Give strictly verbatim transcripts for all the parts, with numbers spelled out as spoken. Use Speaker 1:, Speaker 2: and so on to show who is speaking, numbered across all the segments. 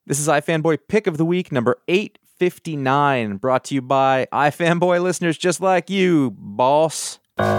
Speaker 1: This is iFanboy Pick of the Week, number eight fifty-nine, brought to you by iFanboy listeners just like you, boss.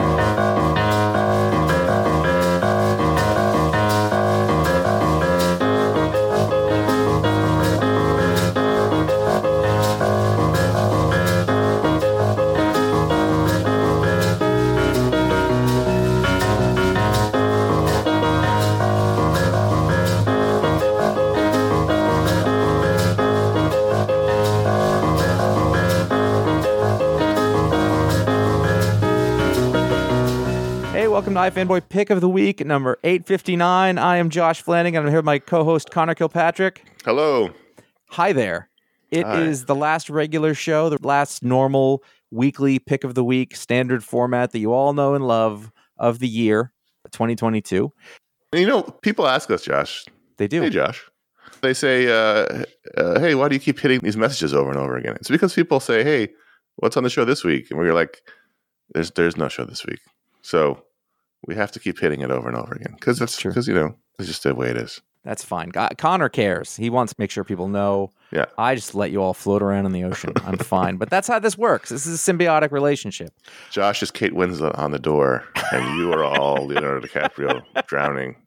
Speaker 1: Welcome to iFanboy Pick of the Week, number eight fifty-nine. I am Josh Flanagan. I'm here with my co-host, Connor Kilpatrick.
Speaker 2: Hello.
Speaker 1: Hi there. It
Speaker 2: Hi.
Speaker 1: is the last regular show, the last normal weekly Pick of the Week standard format that you all know and love of the year, twenty twenty-two.
Speaker 2: You know, people ask us, Josh.
Speaker 1: They do.
Speaker 2: Hey, Josh. They say, uh, uh, hey, why do you keep hitting these messages over and over again? It's because people say, hey, what's on the show this week? And we're like, there's there's no show this week. So we have to keep hitting it over and over again because it's because, you know, it's just the way it is.
Speaker 1: That's fine. Connor cares. He wants to make sure people know.
Speaker 2: Yeah.
Speaker 1: I just let you all float around in the ocean. I'm fine. But that's how this works. This is a symbiotic relationship.
Speaker 2: Josh is Kate Winslet on the door, and you are all Leonardo DiCaprio drowning.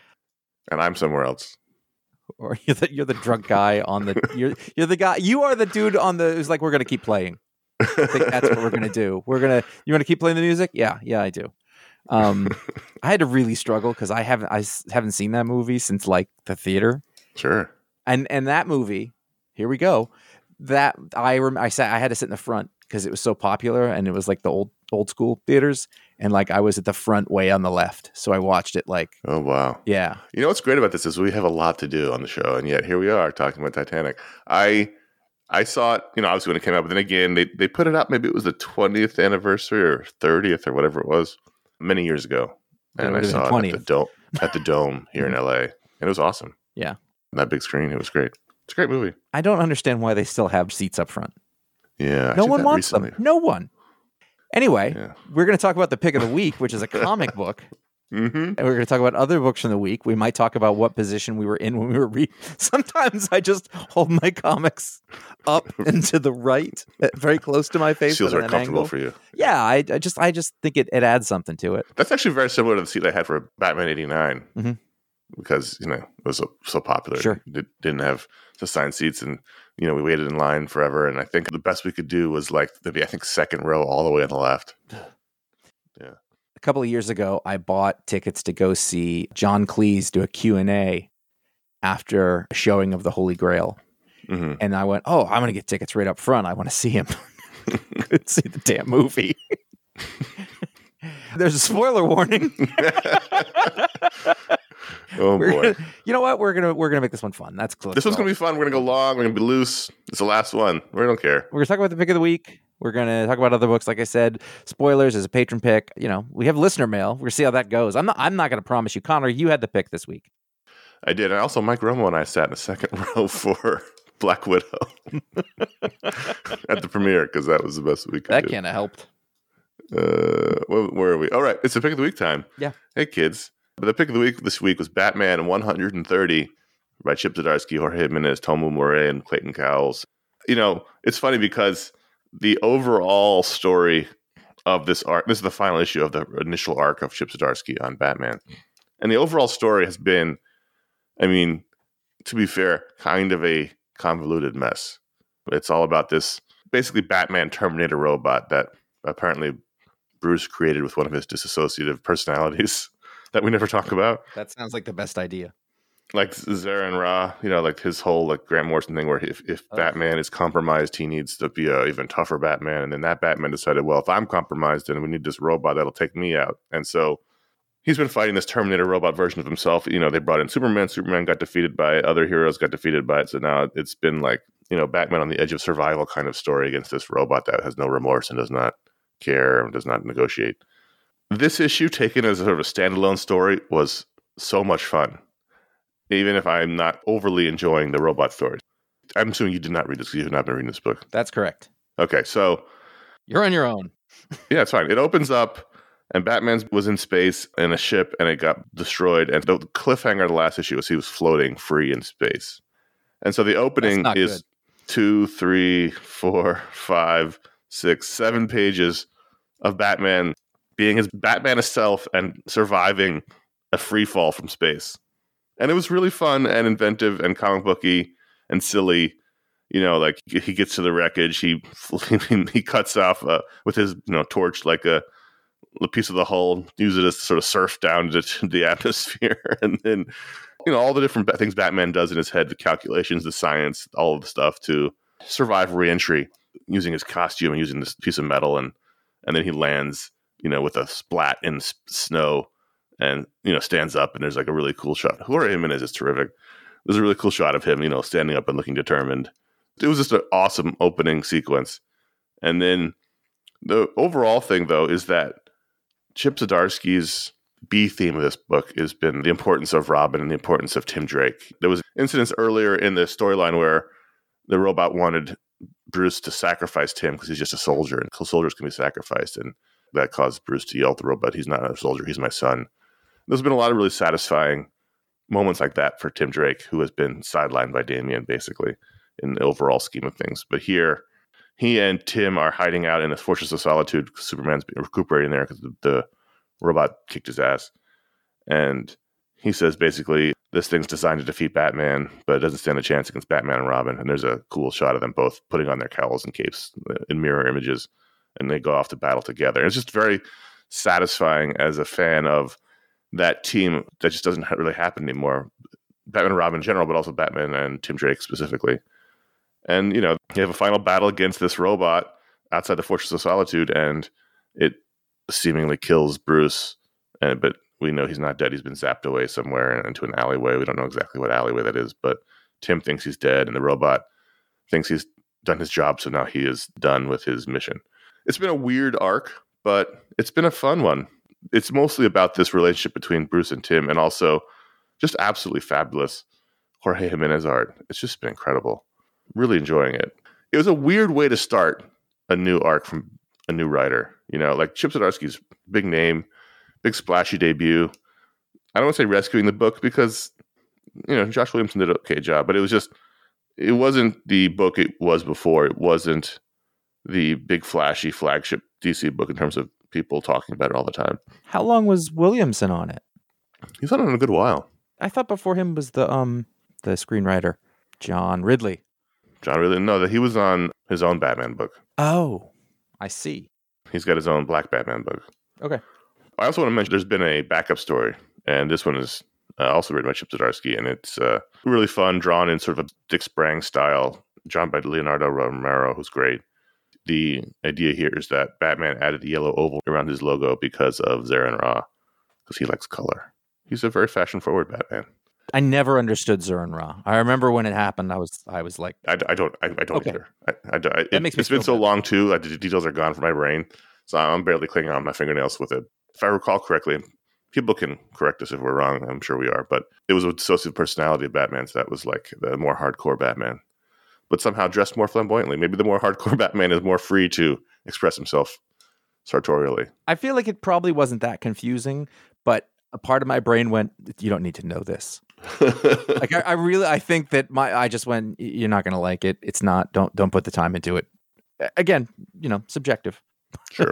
Speaker 2: And I'm somewhere else.
Speaker 1: Or you're the, you're the drunk guy on the you're you're the guy you are the dude on the who's like, we're gonna keep playing. I think that's what we're gonna do. We're gonna you want to keep playing the music? Yeah, yeah, I do. Um, I had to really struggle because I haven't I haven't seen that movie since like the theater.
Speaker 2: Sure.
Speaker 1: And and that movie, here we go. That I rem- I sat I had to sit in the front because it was so popular and it was like the old old school theaters and like I was at the front way on the left, so I watched it like.
Speaker 2: Oh wow.
Speaker 1: Yeah.
Speaker 2: You know what's great about this is we have a lot to do on the show, and yet here we are talking about Titanic. I I saw it, you know, obviously when it came out, but then again they they put it out. Maybe it was the twentieth anniversary or thirtieth or whatever it was. Many years ago, and I saw it at the dome at the dome here in L A, and it was awesome.
Speaker 1: Yeah,
Speaker 2: that big screen, it was great. It's a great movie.
Speaker 1: I don't understand why they still have seats up front.
Speaker 2: Yeah,
Speaker 1: no one wants recently. them. No one. Anyway, yeah. We're going to talk about the pick of the week, which is a comic book.
Speaker 2: Mm-hmm.
Speaker 1: And we're going to talk about other books from the week. We might talk about what position we were in when we were reading. Sometimes I just hold my comics up and to the right, very close to my face.
Speaker 2: Feels very comfortable
Speaker 1: angle.
Speaker 2: for you.
Speaker 1: Yeah, I, I just I just think it, it adds something to it.
Speaker 2: That's actually very similar to the seat I had for Batman eighty-nine
Speaker 1: mm-hmm.
Speaker 2: because, you know, it was so, so popular.
Speaker 1: Sure.
Speaker 2: It didn't have assigned seats, and, you know, we waited in line forever, and I think the best we could do was like the, I think, second row all the way on the left. Yeah.
Speaker 1: A couple of years ago, I bought tickets to go see John Cleese do a Q and A after a showing of The Holy Grail.
Speaker 2: Mm-hmm.
Speaker 1: And I went, oh, I'm going to get tickets right up front. I want to see him. Couldn't see the damn movie. There's a spoiler warning.
Speaker 2: Oh
Speaker 1: we're
Speaker 2: boy!
Speaker 1: Gonna, you know what? We're gonna we're gonna make this one fun. That's close.
Speaker 2: This one's gonna be fun. We're gonna go long. We're gonna be loose. It's the last one. We don't care.
Speaker 1: We're gonna talk about the pick of the week. We're gonna talk about other books. Like I said, spoilers as a patron pick. You know, we have listener mail. We're gonna see how that goes. I'm not. I'm not gonna promise you, Connor. You had the pick this week.
Speaker 2: I did. And also, Mike Romo and I sat in the second row for Black Widow at the premiere because that was the best we could
Speaker 1: that
Speaker 2: do.
Speaker 1: That can't have helped.
Speaker 2: Uh, where, where are we? All right, it's the pick of the week time.
Speaker 1: Yeah.
Speaker 2: Hey, kids. But the pick of the week this week was Batman one thirty by Chip Zdarsky, Jorge Jimenez, Tomo Murray, and Clayton Cowles. You know, it's funny because the overall story of this arc, this is the final issue of the initial arc of Chip Zdarsky on Batman. And the overall story has been, I mean, to be fair, kind of a convoluted mess. It's all about this basically Batman Terminator robot that apparently Bruce created with one of his dissociative personalities that we never talk about.
Speaker 1: That sounds like the best idea.
Speaker 2: Like Zaran Ra, you know, like his whole like Grant Morrison thing where if, if oh. Batman is compromised, he needs to be a even tougher Batman. And then that Batman decided, well, if I'm compromised, then we need this robot that'll take me out. And so he's been fighting this Terminator robot version of himself. You know, they brought in Superman. Superman got defeated by it. Other heroes got defeated by it. So now it's been like, you know, Batman on the edge of survival kind of story against this robot that has no remorse and does not care and does not negotiate. This issue, taken as a sort of a standalone story, was so much fun. Even if I'm not overly enjoying the robot stories. I'm assuming you did not read this because you have not been reading this book.
Speaker 1: That's correct.
Speaker 2: Okay, so
Speaker 1: you're on your own.
Speaker 2: Yeah, it's fine. It opens up, and Batman was in space in a ship, and it got destroyed. And the cliffhanger of the last issue was he was floating free in space. And so the opening is
Speaker 1: good.
Speaker 2: two, three, four, five, six, seven pages of Batman being his Batman self and surviving a free fall from space. And it was really fun and inventive and comic booky and silly. You know, like he gets to the wreckage, he he cuts off uh, with his you know torch like a, a piece of the hull, use it as sort of surf down to, to the atmosphere, and then you know all the different things Batman does in his head, the calculations, the science, all of the stuff to survive re-entry using his costume and using this piece of metal, and and then he lands, you know, with a splat in s- snow, and you know stands up, and there's like a really cool shot. Jorge Jimenez is terrific. There's a really cool shot of him, you know, standing up and looking determined. It was just an awesome opening sequence. And then the overall thing, though, is that Chip Zdarsky's B theme of this book has been the importance of Robin and the importance of Tim Drake. There was incidents earlier in the storyline where the robot wanted Bruce to sacrifice Tim because he's just a soldier, and soldiers can be sacrificed. And that caused Bruce to yell at the robot, "He's not a soldier, he's my son." There's been a lot of really satisfying moments like that for Tim Drake, who has been sidelined by Damian, basically, in the overall scheme of things. But here, he and Tim are hiding out in a Fortress of Solitude. Superman's recuperating there because the, the robot kicked his ass. And he says, basically, this thing's designed to defeat Batman, but it doesn't stand a chance against Batman and Robin. And there's a cool shot of them both putting on their cowls and capes in mirror images, and they go off to battle together. And it's just very satisfying as a fan of that team that just doesn't really happen anymore. Batman and Robin in general, but also Batman and Tim Drake specifically. And, you know, you have a final battle against this robot outside the Fortress of Solitude, and it seemingly kills Bruce. And, but we know he's not dead. He's been zapped away somewhere into an alleyway. We don't know exactly what alleyway that is, but Tim thinks he's dead, and the robot thinks he's done his job, so now he is done with his mission. It's been a weird arc, but it's been a fun one. It's mostly about this relationship between Bruce and Tim, and also just absolutely fabulous Jorge Jimenez art. It's just been incredible. Really enjoying it. It was a weird way to start a new arc from a new writer. You know, like Chip Zdarsky's big name, big splashy debut. I don't want to say rescuing the book because, you know, Josh Williamson did an okay job, but it was just, it wasn't the book it was before. It wasn't the big flashy flagship D C book in terms of people talking about it all the time.
Speaker 1: How long was Williamson on it?
Speaker 2: He's on it in a good while.
Speaker 1: I thought before him was the um the screenwriter, John Ridley.
Speaker 2: John Ridley, no, that he was on his own Batman book.
Speaker 1: Oh, I see.
Speaker 2: He's got his own Black Batman book.
Speaker 1: Okay.
Speaker 2: I also want to mention there's been a backup story, and this one is uh, also written by Chip Zdarsky, and it's uh, really fun, drawn in sort of a Dick Sprang style, drawn by Leonardo Romero, who's great. The idea here is that Batman added the yellow oval around his logo because of Zarin Ra, because he likes color. He's a very fashion-forward Batman.
Speaker 1: I never understood Zarin Ra. I remember when it happened, I was I was like,
Speaker 2: I, I don't I, I don't
Speaker 1: okay.
Speaker 2: either. I, I, I,
Speaker 1: that
Speaker 2: it,
Speaker 1: makes me
Speaker 2: it's been so
Speaker 1: bad.
Speaker 2: long too. I, the details are gone from my brain, so I'm barely clinging on my fingernails with it. If I recall correctly, people can correct us if we're wrong. I'm sure we are, but it was a dissociative personality of Batman's that was like the more hardcore Batman, but somehow dressed more flamboyantly. Maybe the more hardcore Batman is more free to express himself sartorially.
Speaker 1: I feel like it probably wasn't that confusing, but a part of my brain went, "You don't need to know this." Like I, I really, I think that my, I just went, "You're not going to like it. It's not. Don't, don't put the time into it." Again, you know, subjective.
Speaker 2: Sure.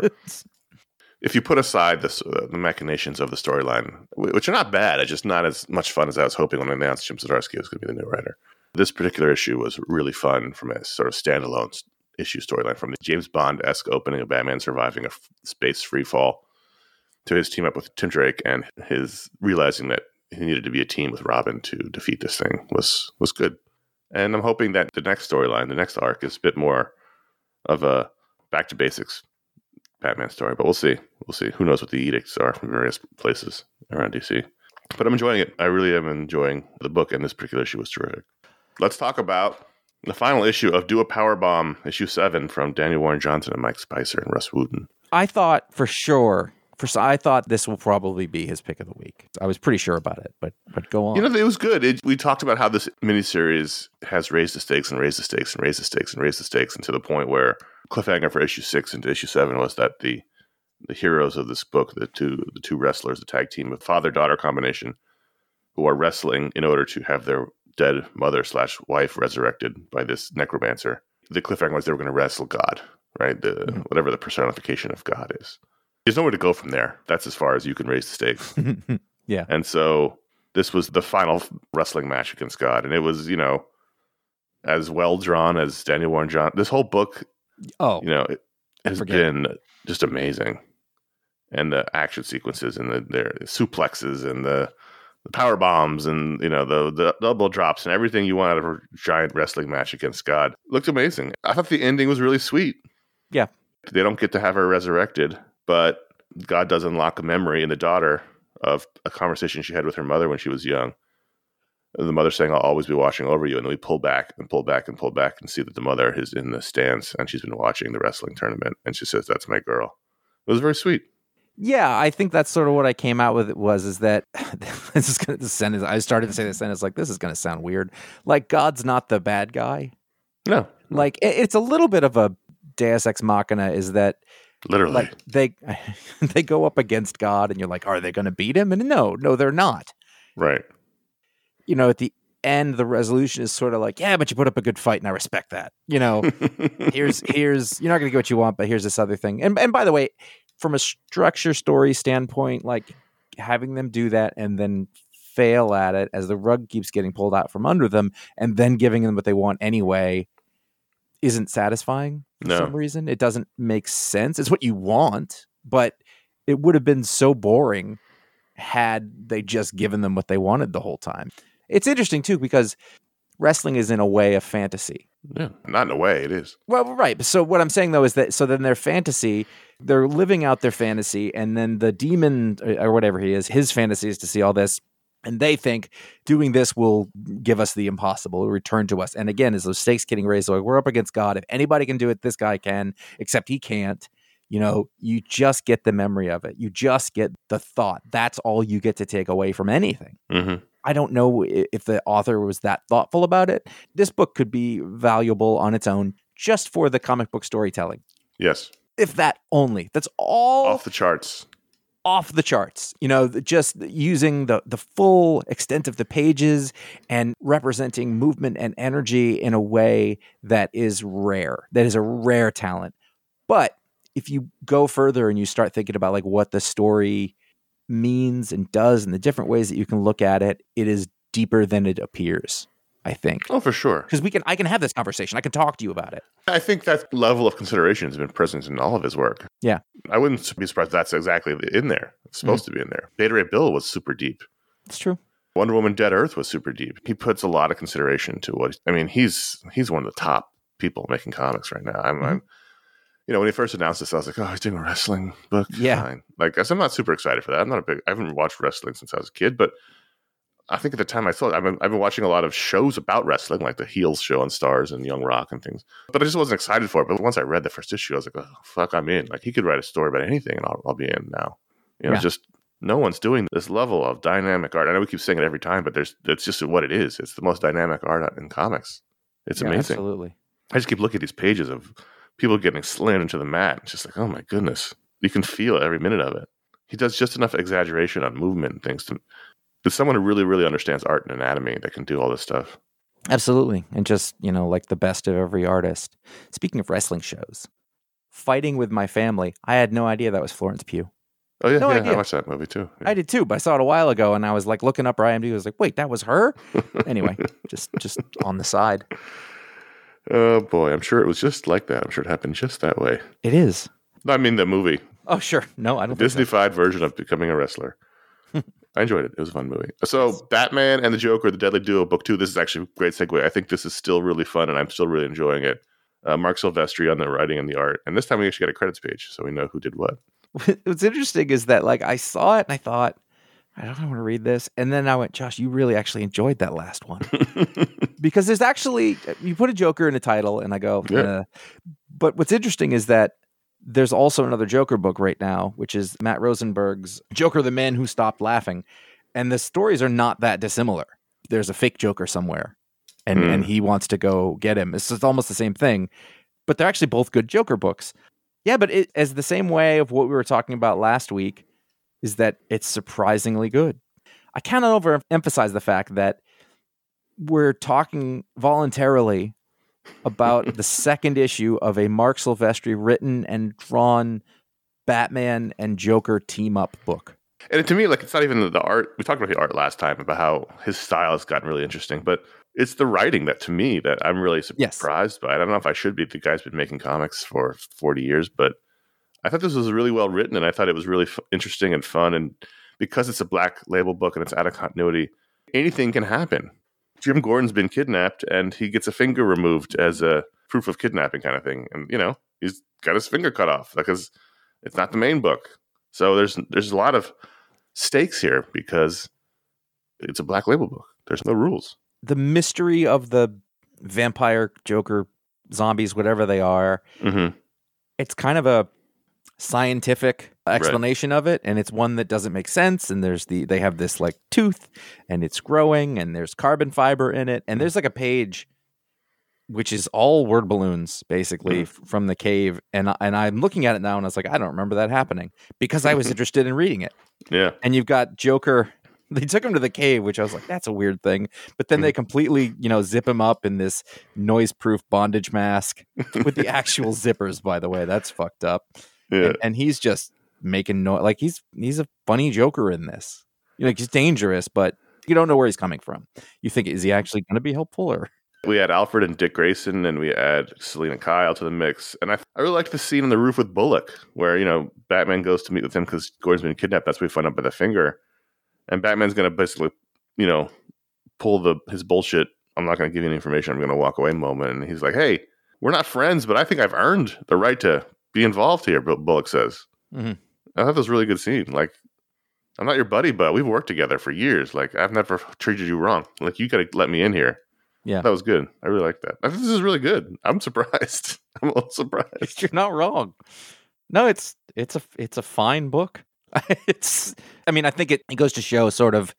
Speaker 2: If you put aside this, uh, the machinations of the storyline, which are not bad, it's just not as much fun as I was hoping when I announced Chip Zdarsky was going to be the new writer. This particular issue was really fun from a sort of standalone issue storyline, from the James Bond-esque opening of Batman surviving a f- space free fall to his team up with Tim Drake and his realizing that he needed to be a team with Robin to defeat this thing was was good. And I'm hoping that the next storyline, the next arc, is a bit more of a back to basics Batman story. But we'll see. We'll see. Who knows what the edicts are from various places around D C. But I'm enjoying it. I really am enjoying the book, and this particular issue was terrific. Let's talk about the final issue of Do a Powerbomb, issue seven, from Daniel Warren Johnson and Mike Spicer and Russ Wooten.
Speaker 1: I thought for sure, for I thought this will probably be his pick of the week. I was pretty sure about it, but but go on.
Speaker 2: You know, it was good. It, we talked about how this miniseries has raised the stakes and raised the stakes and raised the stakes and raised the stakes, and to the point where cliffhanger for issue six into issue seven was that the the heroes of this book, the two the two wrestlers, the tag team, a father daughter combination, who are wrestling in order to have their dead mother slash wife resurrected by this necromancer. The cliffhanger was they were going to wrestle God, right? The mm-hmm. whatever the personification of God is. There's nowhere to go from there. That's as far as you can raise the stakes.
Speaker 1: Yeah.
Speaker 2: And so this was the final wrestling match against God. And it was, you know, as well drawn as Daniel Warren Johnson. This whole book,
Speaker 1: oh,
Speaker 2: you know, it has been just amazing. And the action sequences and the, the suplexes and the, the power bombs and, you know, the, the double drops and everything you want out of a giant wrestling match against God looked amazing. I thought the ending was really sweet.
Speaker 1: Yeah.
Speaker 2: They don't get to have her resurrected, but God does unlock a memory in the daughter of a conversation she had with her mother when she was young. The mother saying, "I'll always be watching over you." And then we pull back and pull back and pull back and see that the mother is in the stands and she's been watching the wrestling tournament. And she says, "That's my girl." It was very sweet.
Speaker 1: Yeah, I think that's sort of what I came out with. It was is that this is gonna, this sentence. I started to say this sentence like this is going to sound weird. Like God's not the bad guy.
Speaker 2: No, no.
Speaker 1: Like it, it's a little bit of a Deus Ex Machina. Is that
Speaker 2: literally
Speaker 1: like they they go up against God and you're like, are they going to beat him? And no, no, they're not.
Speaker 2: Right.
Speaker 1: You know, at the end, the resolution is sort of like, yeah, but you put up a good fight, and I respect that. You know, here's here's you're not going to get what you want, but here's this other thing. And and by the way, from a structure story standpoint, like having them do that and then fail at it as the rug keeps getting pulled out from under them, and then giving them what they want anyway, isn't satisfying for
Speaker 2: no.
Speaker 1: some reason. It doesn't make sense. It's what you want, but it would have been so boring had they just given them what they wanted the whole time. It's interesting too, because wrestling is in a way a fantasy.
Speaker 2: Yeah, not in a way, it is.
Speaker 1: Well, right. So what I'm saying though is that so then their fantasy, they're living out their fantasy, and then the demon or whatever he is, his fantasy is to see all this. And they think doing this will give us the impossible, will return to us. And again, as those stakes getting raised, like we're up against God. If anybody can do it, this guy can, except he can't. You know, you just get the memory of it. You just get the thought. That's all you get to take away from anything.
Speaker 2: Mm-hmm.
Speaker 1: I don't know if the author was that thoughtful about it. This book could be valuable on its own just for the comic book storytelling.
Speaker 2: Yes.
Speaker 1: If that only. That's all.
Speaker 2: Off the charts.
Speaker 1: Off the charts, you know, just using the, the full extent of the pages and representing movement and energy in a way that is rare, that is a rare talent. But if you go further and you start thinking about like what the story means and does and the different ways that you can look at it, it is deeper than it appears, I think.
Speaker 2: Oh, for sure.
Speaker 1: Because we can, I can have this conversation. I can talk to you about it.
Speaker 2: I think that level of consideration has been present in all of his work.
Speaker 1: Yeah.
Speaker 2: I wouldn't be surprised if that's exactly in there. It's supposed mm-hmm. to be in there. Beta Ray Bill was super deep.
Speaker 1: It's true.
Speaker 2: Wonder Woman Dead Earth was super deep. He puts a lot of consideration to what, I mean, he's he's one of the top people making comics right now. I'm, mm-hmm. I'm you know, when he first announced this, I was like, oh, he's doing a wrestling book.
Speaker 1: Yeah.
Speaker 2: Fine. Like, I'm not super excited for that. I'm not a big, I haven't watched wrestling since I was a kid, but I think at the time I thought, I've been, I've been watching a lot of shows about wrestling, like the Heels show on Stars and Young Rock and things, but I just wasn't excited for it. But once I read the first issue, I was like, oh, fuck, I'm in. Like, he could write a story about anything and I'll, I'll be in now. You know,
Speaker 1: yeah.
Speaker 2: just no one's doing this level of dynamic art. I know we keep saying it every time, but there's, it's just what it is. It's the most dynamic art in comics. It's
Speaker 1: yeah,
Speaker 2: amazing.
Speaker 1: Absolutely.
Speaker 2: I just keep looking at these pages of people getting slammed into the mat. It's just like, oh my goodness. You can feel every minute of it. He does just enough exaggeration on movement and things to, to someone who really, really understands art and anatomy that can do all this stuff.
Speaker 1: Absolutely. And just, you know, like the best of every artist. Speaking of wrestling shows, Fighting with My Family, I had no idea that was Florence Pugh.
Speaker 2: Oh, yeah,
Speaker 1: no
Speaker 2: yeah
Speaker 1: idea.
Speaker 2: I watched that movie too. Yeah.
Speaker 1: I did too, but I saw it a while ago and I was like looking up her I M D B. I was like, wait, that was her? Anyway, just just on the side.
Speaker 2: Oh, boy. I'm sure it was just like that. I'm sure it happened just that way.
Speaker 1: It is.
Speaker 2: I mean, the movie.
Speaker 1: Oh, sure. No, I don't
Speaker 2: Disney-fied
Speaker 1: think so.
Speaker 2: version of becoming a wrestler. I enjoyed it. It was a fun movie. So Batman and the Joker, The Deadly Duo, book two. This is actually a great segue. I think this is still really fun, and I'm still really enjoying it. Uh, Mark Silvestri on the writing and the art. And this time we actually got a credits page, so we know who did what.
Speaker 1: What's interesting is that, like, I saw it and I thought, I don't want to read this. And then I went, Josh, you really actually enjoyed that last one. Because there's actually, you put a Joker in a title and I go,
Speaker 2: yeah.
Speaker 1: uh, but what's interesting is that there's also another Joker book right now, which is Matt Rosenberg's Joker, the Man Who Stopped Laughing. And the stories are not that dissimilar. There's a fake Joker somewhere and, mm. and he wants to go get him. It's just almost the same thing, but they're actually both good Joker books. Yeah, but it, as the same way of what we were talking about last week, is that it's surprisingly good. I cannot overemphasize the fact that we're talking voluntarily about the second issue of a Mark Silvestri written and drawn Batman and Joker team up book.
Speaker 2: And to me, like, it's not even the art. We talked about the art last time, about how his style has gotten really interesting, but it's the writing that, to me, that I'm really surprised yes. by. I don't know if I should be. The guy's been making comics for forty years, but I thought this was really well written, and I thought it was really f- interesting and fun. And because it's a Black Label book and it's out of continuity, anything can happen. Jim Gordon's been kidnapped, and he gets a finger removed as a proof of kidnapping kind of thing. And, you know, he's got his finger cut off because it's not the main book. So there's there's a lot of stakes here because it's a Black Label book. There's no rules.
Speaker 1: The mystery of the vampire, Joker, zombies, whatever they are,
Speaker 2: mm-hmm.
Speaker 1: it's kind of a scientific explanation right. of it, and it's one that doesn't make sense. And there's the they have this like tooth, and it's growing, and there's carbon fiber in it, and there's like a page which is all word balloons basically mm. from the cave, and and I'm looking at it now, and I was like, I don't remember that happening because I was interested in reading it.
Speaker 2: Yeah,
Speaker 1: and you've got Joker. They took him to the cave, which I was like, that's a weird thing. But then mm. they completely, you know, zip him up in this noise-proof bondage mask with the actual zippers. By the way, that's fucked up.
Speaker 2: Yeah.
Speaker 1: And, and he's just making noise. Like he's he's a funny Joker in this. You know, like he's dangerous, but you don't know where he's coming from. You think, is he actually going to be helpful? Or
Speaker 2: we had Alfred and Dick Grayson, and we add Selena Kyle to the mix. And I, I really liked the scene on the roof with Bullock, where, you know, Batman goes to meet with him because Gordon's been kidnapped. That's what we find out by the finger. And Batman's going to basically, you know, pull the his bullshit, I'm not going to give you any information, I'm going to walk away moment. And he's like, hey, we're not friends, but I think I've earned the right to be involved here, Bullock says.
Speaker 1: Mm-hmm.
Speaker 2: I thought that was a really good scene. Like, I'm not your buddy, but we've worked together for years. Like, I've never treated you wrong. Like, you got to let me in here.
Speaker 1: Yeah.
Speaker 2: That was good. I really like that. I think this is really good. I'm surprised. I'm a little surprised.
Speaker 1: You're not wrong. No, it's it's a it's a fine book. It's I mean, I think it, it goes to show sort of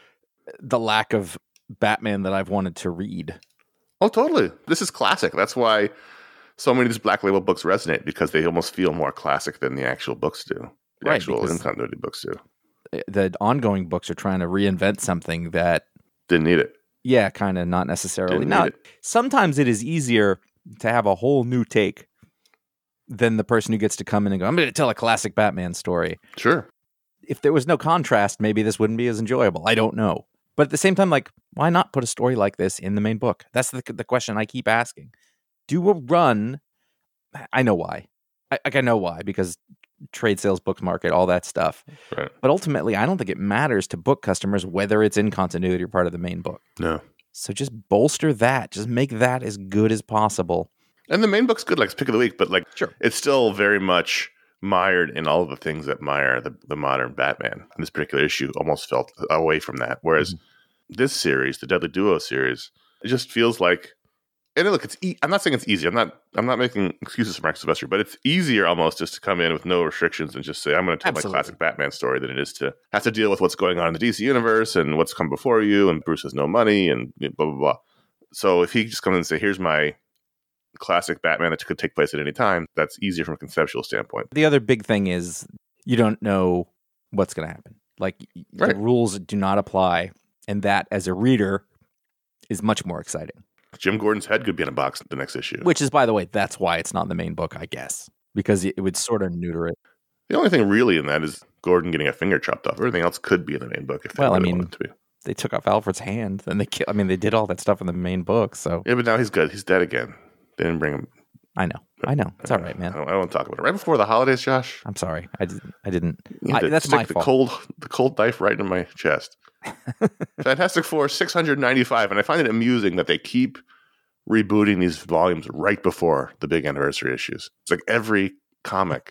Speaker 1: the lack of Batman that I've wanted to read.
Speaker 2: Oh, totally. This is classic. That's why so many of these Black Label books resonate, because they almost feel more classic than the actual books do. The
Speaker 1: right,
Speaker 2: actual in-continuity books do.
Speaker 1: The ongoing books are trying to reinvent something that
Speaker 2: didn't need it.
Speaker 1: Yeah, kind of not necessarily.
Speaker 2: Didn't
Speaker 1: now,
Speaker 2: need it.
Speaker 1: Sometimes it is easier to have a whole new take than the person who gets to come in and go, I'm going to tell a classic Batman story.
Speaker 2: Sure.
Speaker 1: If there was no contrast, maybe this wouldn't be as enjoyable. I don't know. But at the same time, like, why not put a story like this in the main book? That's the the question I keep asking. Do a run. I know why. I, I know why, because trade sales, book market, all that stuff.
Speaker 2: Right.
Speaker 1: But ultimately, I don't think it matters to book customers whether it's in continuity or part of the main book.
Speaker 2: No.
Speaker 1: So just bolster that. Just make that as good as possible.
Speaker 2: And the main book's good, like it's pick of the week, but like
Speaker 1: sure.
Speaker 2: It's still very much mired in all of the things that mire the, the modern Batman. And this particular issue almost felt away from that. Whereas mm-hmm. this series, the Deadly Duo series, it just feels like, and look, it's e- I'm not saying it's easy. I'm not I'm not making excuses for Mark Silvestri, but it's easier almost just to come in with no restrictions and just say, I'm going to tell Absolutely. my classic Batman story, than it is to have to deal with what's going on in the D C universe and what's come before you, and Bruce has no money and blah, blah, blah. So if he just comes in and say, here's my classic Batman that could take place at any time, that's easier from a conceptual standpoint.
Speaker 1: The other big thing is you don't know what's going to happen. Like
Speaker 2: right.
Speaker 1: the rules do not apply, and that as a reader is much more exciting.
Speaker 2: Jim Gordon's head could be in a box the next issue.
Speaker 1: Which is, by the way, that's why it's not in the main book, I guess, because it would sort of neuter it.
Speaker 2: The only thing really in that is Gordon getting a finger chopped off. Everything else could be in the main book if they
Speaker 1: well,
Speaker 2: really
Speaker 1: I mean,
Speaker 2: wanted to be.
Speaker 1: They took off Alfred's hand, and they ki- I mean, they did all that stuff in the main book. So
Speaker 2: yeah, but now he's good. He's dead again. They didn't bring him.
Speaker 1: I know. I know. It's all right, man.
Speaker 2: I don't, I don't want to talk about it. Right before the holidays, Josh.
Speaker 1: I'm sorry. I didn't. I didn't. I, that's my
Speaker 2: the
Speaker 1: fault.
Speaker 2: Cold, the cold knife right in my chest. Fantastic Four six hundred ninety-five, and I find it amusing that they keep rebooting these volumes right before the big anniversary issues. It's like every comic,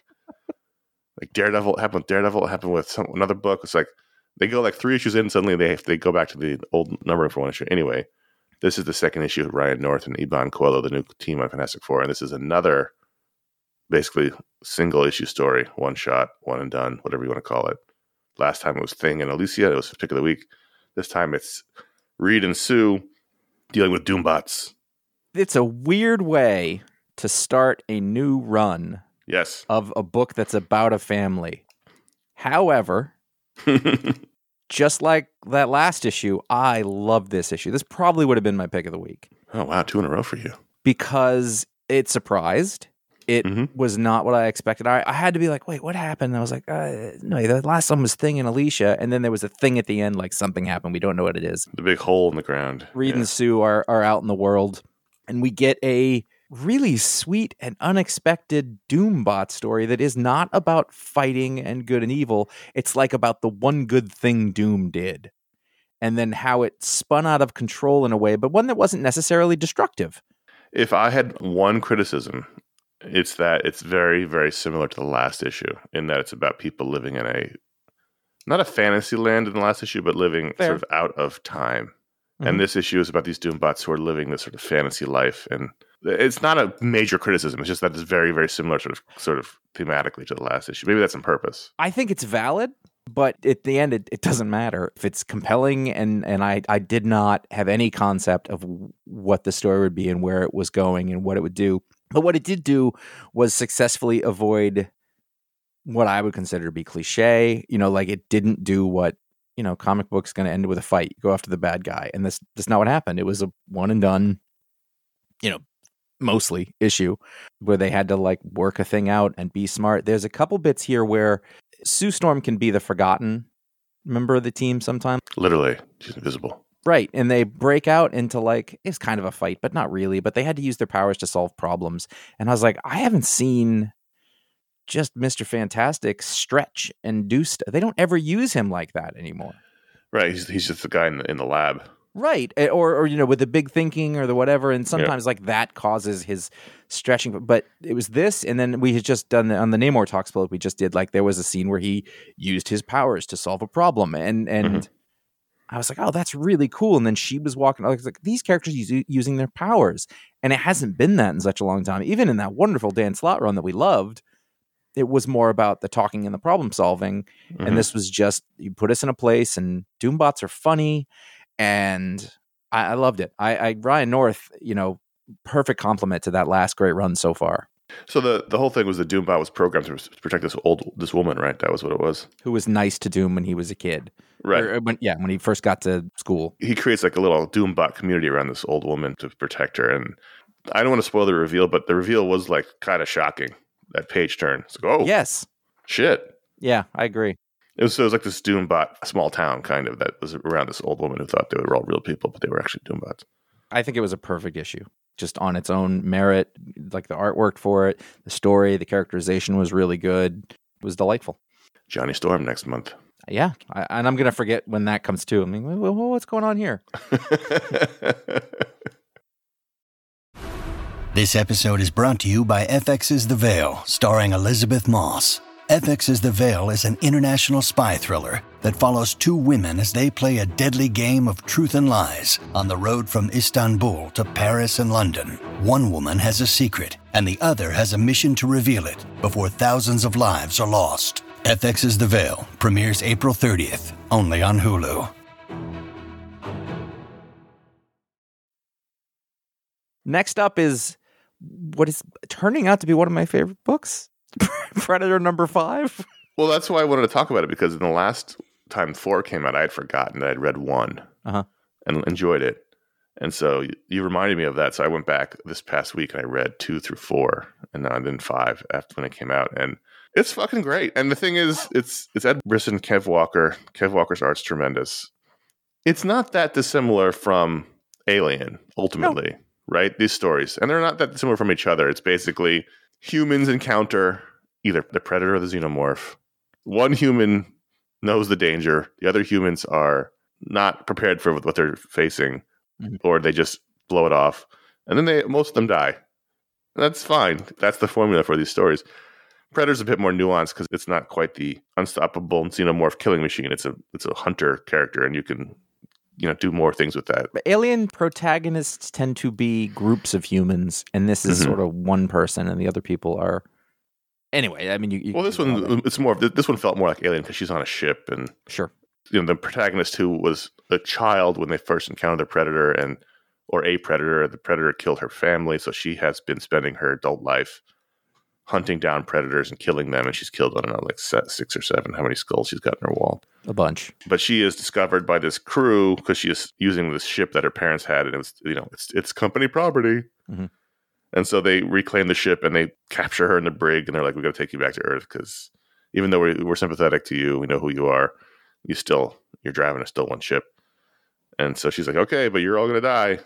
Speaker 2: like Daredevil it happened with Daredevil, it happened with some, another book. It's like they go like three issues in, suddenly they they go back to the old number for one issue. Anyway, this is the second issue of Ryan North and Iban Coelho, the new team on Fantastic Four, and this is another basically single issue story, one shot, one and done, whatever you want to call it. Last time it was Thing and Alicia. It was Pick of the Week. This time it's Reed and Sue dealing with Doombots.
Speaker 1: It's a weird way to start a new run
Speaker 2: yes.
Speaker 1: of a book that's about a family. However, just like that last issue, I love this issue. This probably would have been my pick of the week.
Speaker 2: Oh, wow. Two in a row for you.
Speaker 1: Because it surprised. It
Speaker 2: mm-hmm.
Speaker 1: was not what I expected. I, I had to be like, wait, what happened? And I was like, uh, no, the last one was Thing and Alicia. And then there was a thing at the end, like something happened. We don't know what it is.
Speaker 2: The big hole in the ground.
Speaker 1: Reed
Speaker 2: yeah.
Speaker 1: and Sue are, are out in the world. And we get a really sweet and unexpected Doombot story that is not about fighting and good and evil. It's like about the one good thing Doom did. And then how it spun out of control in a way, but one that wasn't necessarily destructive.
Speaker 2: If I had one criticism, it's that it's very, very similar to the last issue in that it's about people living in a, not a fantasy land in the last issue, but living
Speaker 1: Fair.
Speaker 2: sort of out of time.
Speaker 1: Mm-hmm.
Speaker 2: And this issue is about these Doombots who are living this sort of fantasy life. And it's not a major criticism. It's just that it's very, very similar sort of, sort of thematically to the last issue. Maybe that's on purpose.
Speaker 1: I think it's valid, but at the end, it, it doesn't matter. If it's compelling, and, and I, I did not have any concept of what the story would be and where it was going and what it would do. But what it did do was successfully avoid what I would consider to be cliche. You know, like it didn't do what, you know, comic book's going to end with a fight. You go after the bad guy. And this that's not what happened. It was a one and done, you know, mostly issue where they had to like work a thing out and be smart. There's a couple bits here where Sue Storm can be the forgotten member of the team sometimes.
Speaker 2: Literally, she's invisible.
Speaker 1: Right. And they break out into like, it's kind of a fight, but not really. But they had to use their powers to solve problems. And I was like, I haven't seen just Mister Fantastic stretch and do stuff. They don't ever use him like that anymore.
Speaker 2: Right. He's, he's just the guy in the, in the lab.
Speaker 1: Right. Or, or, you know, with the big thinking or the whatever. And sometimes
Speaker 2: yeah.
Speaker 1: like that causes his stretching. But it was this. And then we had just done the, on the Namor Talks book, we just did like, there was a scene where he used his powers to solve a problem. And, and, mm-hmm. I was like, oh, that's really cool. And then she was walking. I was like, these characters use, using their powers. And it hasn't been that in such a long time. Even in that wonderful Dan Slott run that we loved, it was more about the talking and the problem solving. Mm-hmm. And this was just, you put us in a place and Doombots are funny. And I, I loved it. I, I Ryan North, you know, perfect compliment to that last great run so far.
Speaker 2: So the, the whole thing was the Doombot was programmed to protect this old this woman, right? That was what it was.
Speaker 1: Who was nice to Doom when he was a kid.
Speaker 2: Right.
Speaker 1: Or when, yeah, when he first got to school.
Speaker 2: He creates like a little Doombot community around this old woman to protect her. And I don't want to spoil the reveal, but the reveal was like kind of shocking. That page turn. It's like, oh,
Speaker 1: yes.
Speaker 2: Shit.
Speaker 1: Yeah, I agree.
Speaker 2: It was, so it was like this Doombot small town kind of that was around this old woman who thought they were all real people, but they were actually Doombots.
Speaker 1: I think it was a perfect issue. Just on its own merit, like the artwork for it, the story, the characterization was really good. It was delightful.
Speaker 2: Johnny Storm next month.
Speaker 1: Yeah, I, and I'm going to forget when that comes too. I mean, well, what's going on here?
Speaker 3: This episode is brought to you by F X's The Veil, starring Elizabeth Moss. F X's The Veil is an international spy thriller that follows two women as they play a deadly game of truth and lies on the road from Istanbul to Paris and London. One woman has a secret, and the other has a mission to reveal it before thousands of lives are lost. F X's The Veil premieres April thirtieth, only on Hulu.
Speaker 1: Next up is what is turning out to be one of my favorite books. Predator number five.
Speaker 2: Well, that's why I wanted to talk about it, because in the last time four came out, I had forgotten that I'd read one
Speaker 1: uh-huh.
Speaker 2: and enjoyed it. And so you, you reminded me of that. So I went back this past week and I read two through four and then five after when it came out. And it's fucking great. And the thing is, it's it's Ed Brisson, Kev Walker. Kev Walker's art's tremendous. It's not that dissimilar from Alien, ultimately, no. right? These stories. And they're not that dissimilar from each other. It's basically humans encounter either the predator or the xenomorph. One human knows the danger. The other humans are not prepared for what they're facing, mm-hmm. or they just blow it off. And then they most of them die. And that's fine. That's the formula for these stories. Predator's a bit more nuanced because it's not quite the unstoppable xenomorph killing machine. It's a it's a hunter character, and you can you know do more things with that.
Speaker 1: But Alien protagonists tend to be groups of humans, and this is mm-hmm. sort of one person, and the other people are. Anyway, I mean, you. you
Speaker 2: well, this one it's more. This one felt more like Alien because she's on a ship, and
Speaker 1: sure,
Speaker 2: you know, the protagonist who was a child when they first encountered the predator, and or a predator. The predator killed her family, so she has been spending her adult life hunting down predators and killing them, and she's killed, I don't know, like six or seven, how many skulls she's got in her wall.
Speaker 1: A bunch.
Speaker 2: But she is discovered by this crew because she is using this ship that her parents had, and it was, you know, it's it's company property. Mm-hmm. And so they reclaim the ship and they capture her in the brig, and they're like, we got to take you back to Earth because even though we're, we're sympathetic to you, we know who you are, you still, you're driving a still one ship. And so she's like, okay, but you're all going to die.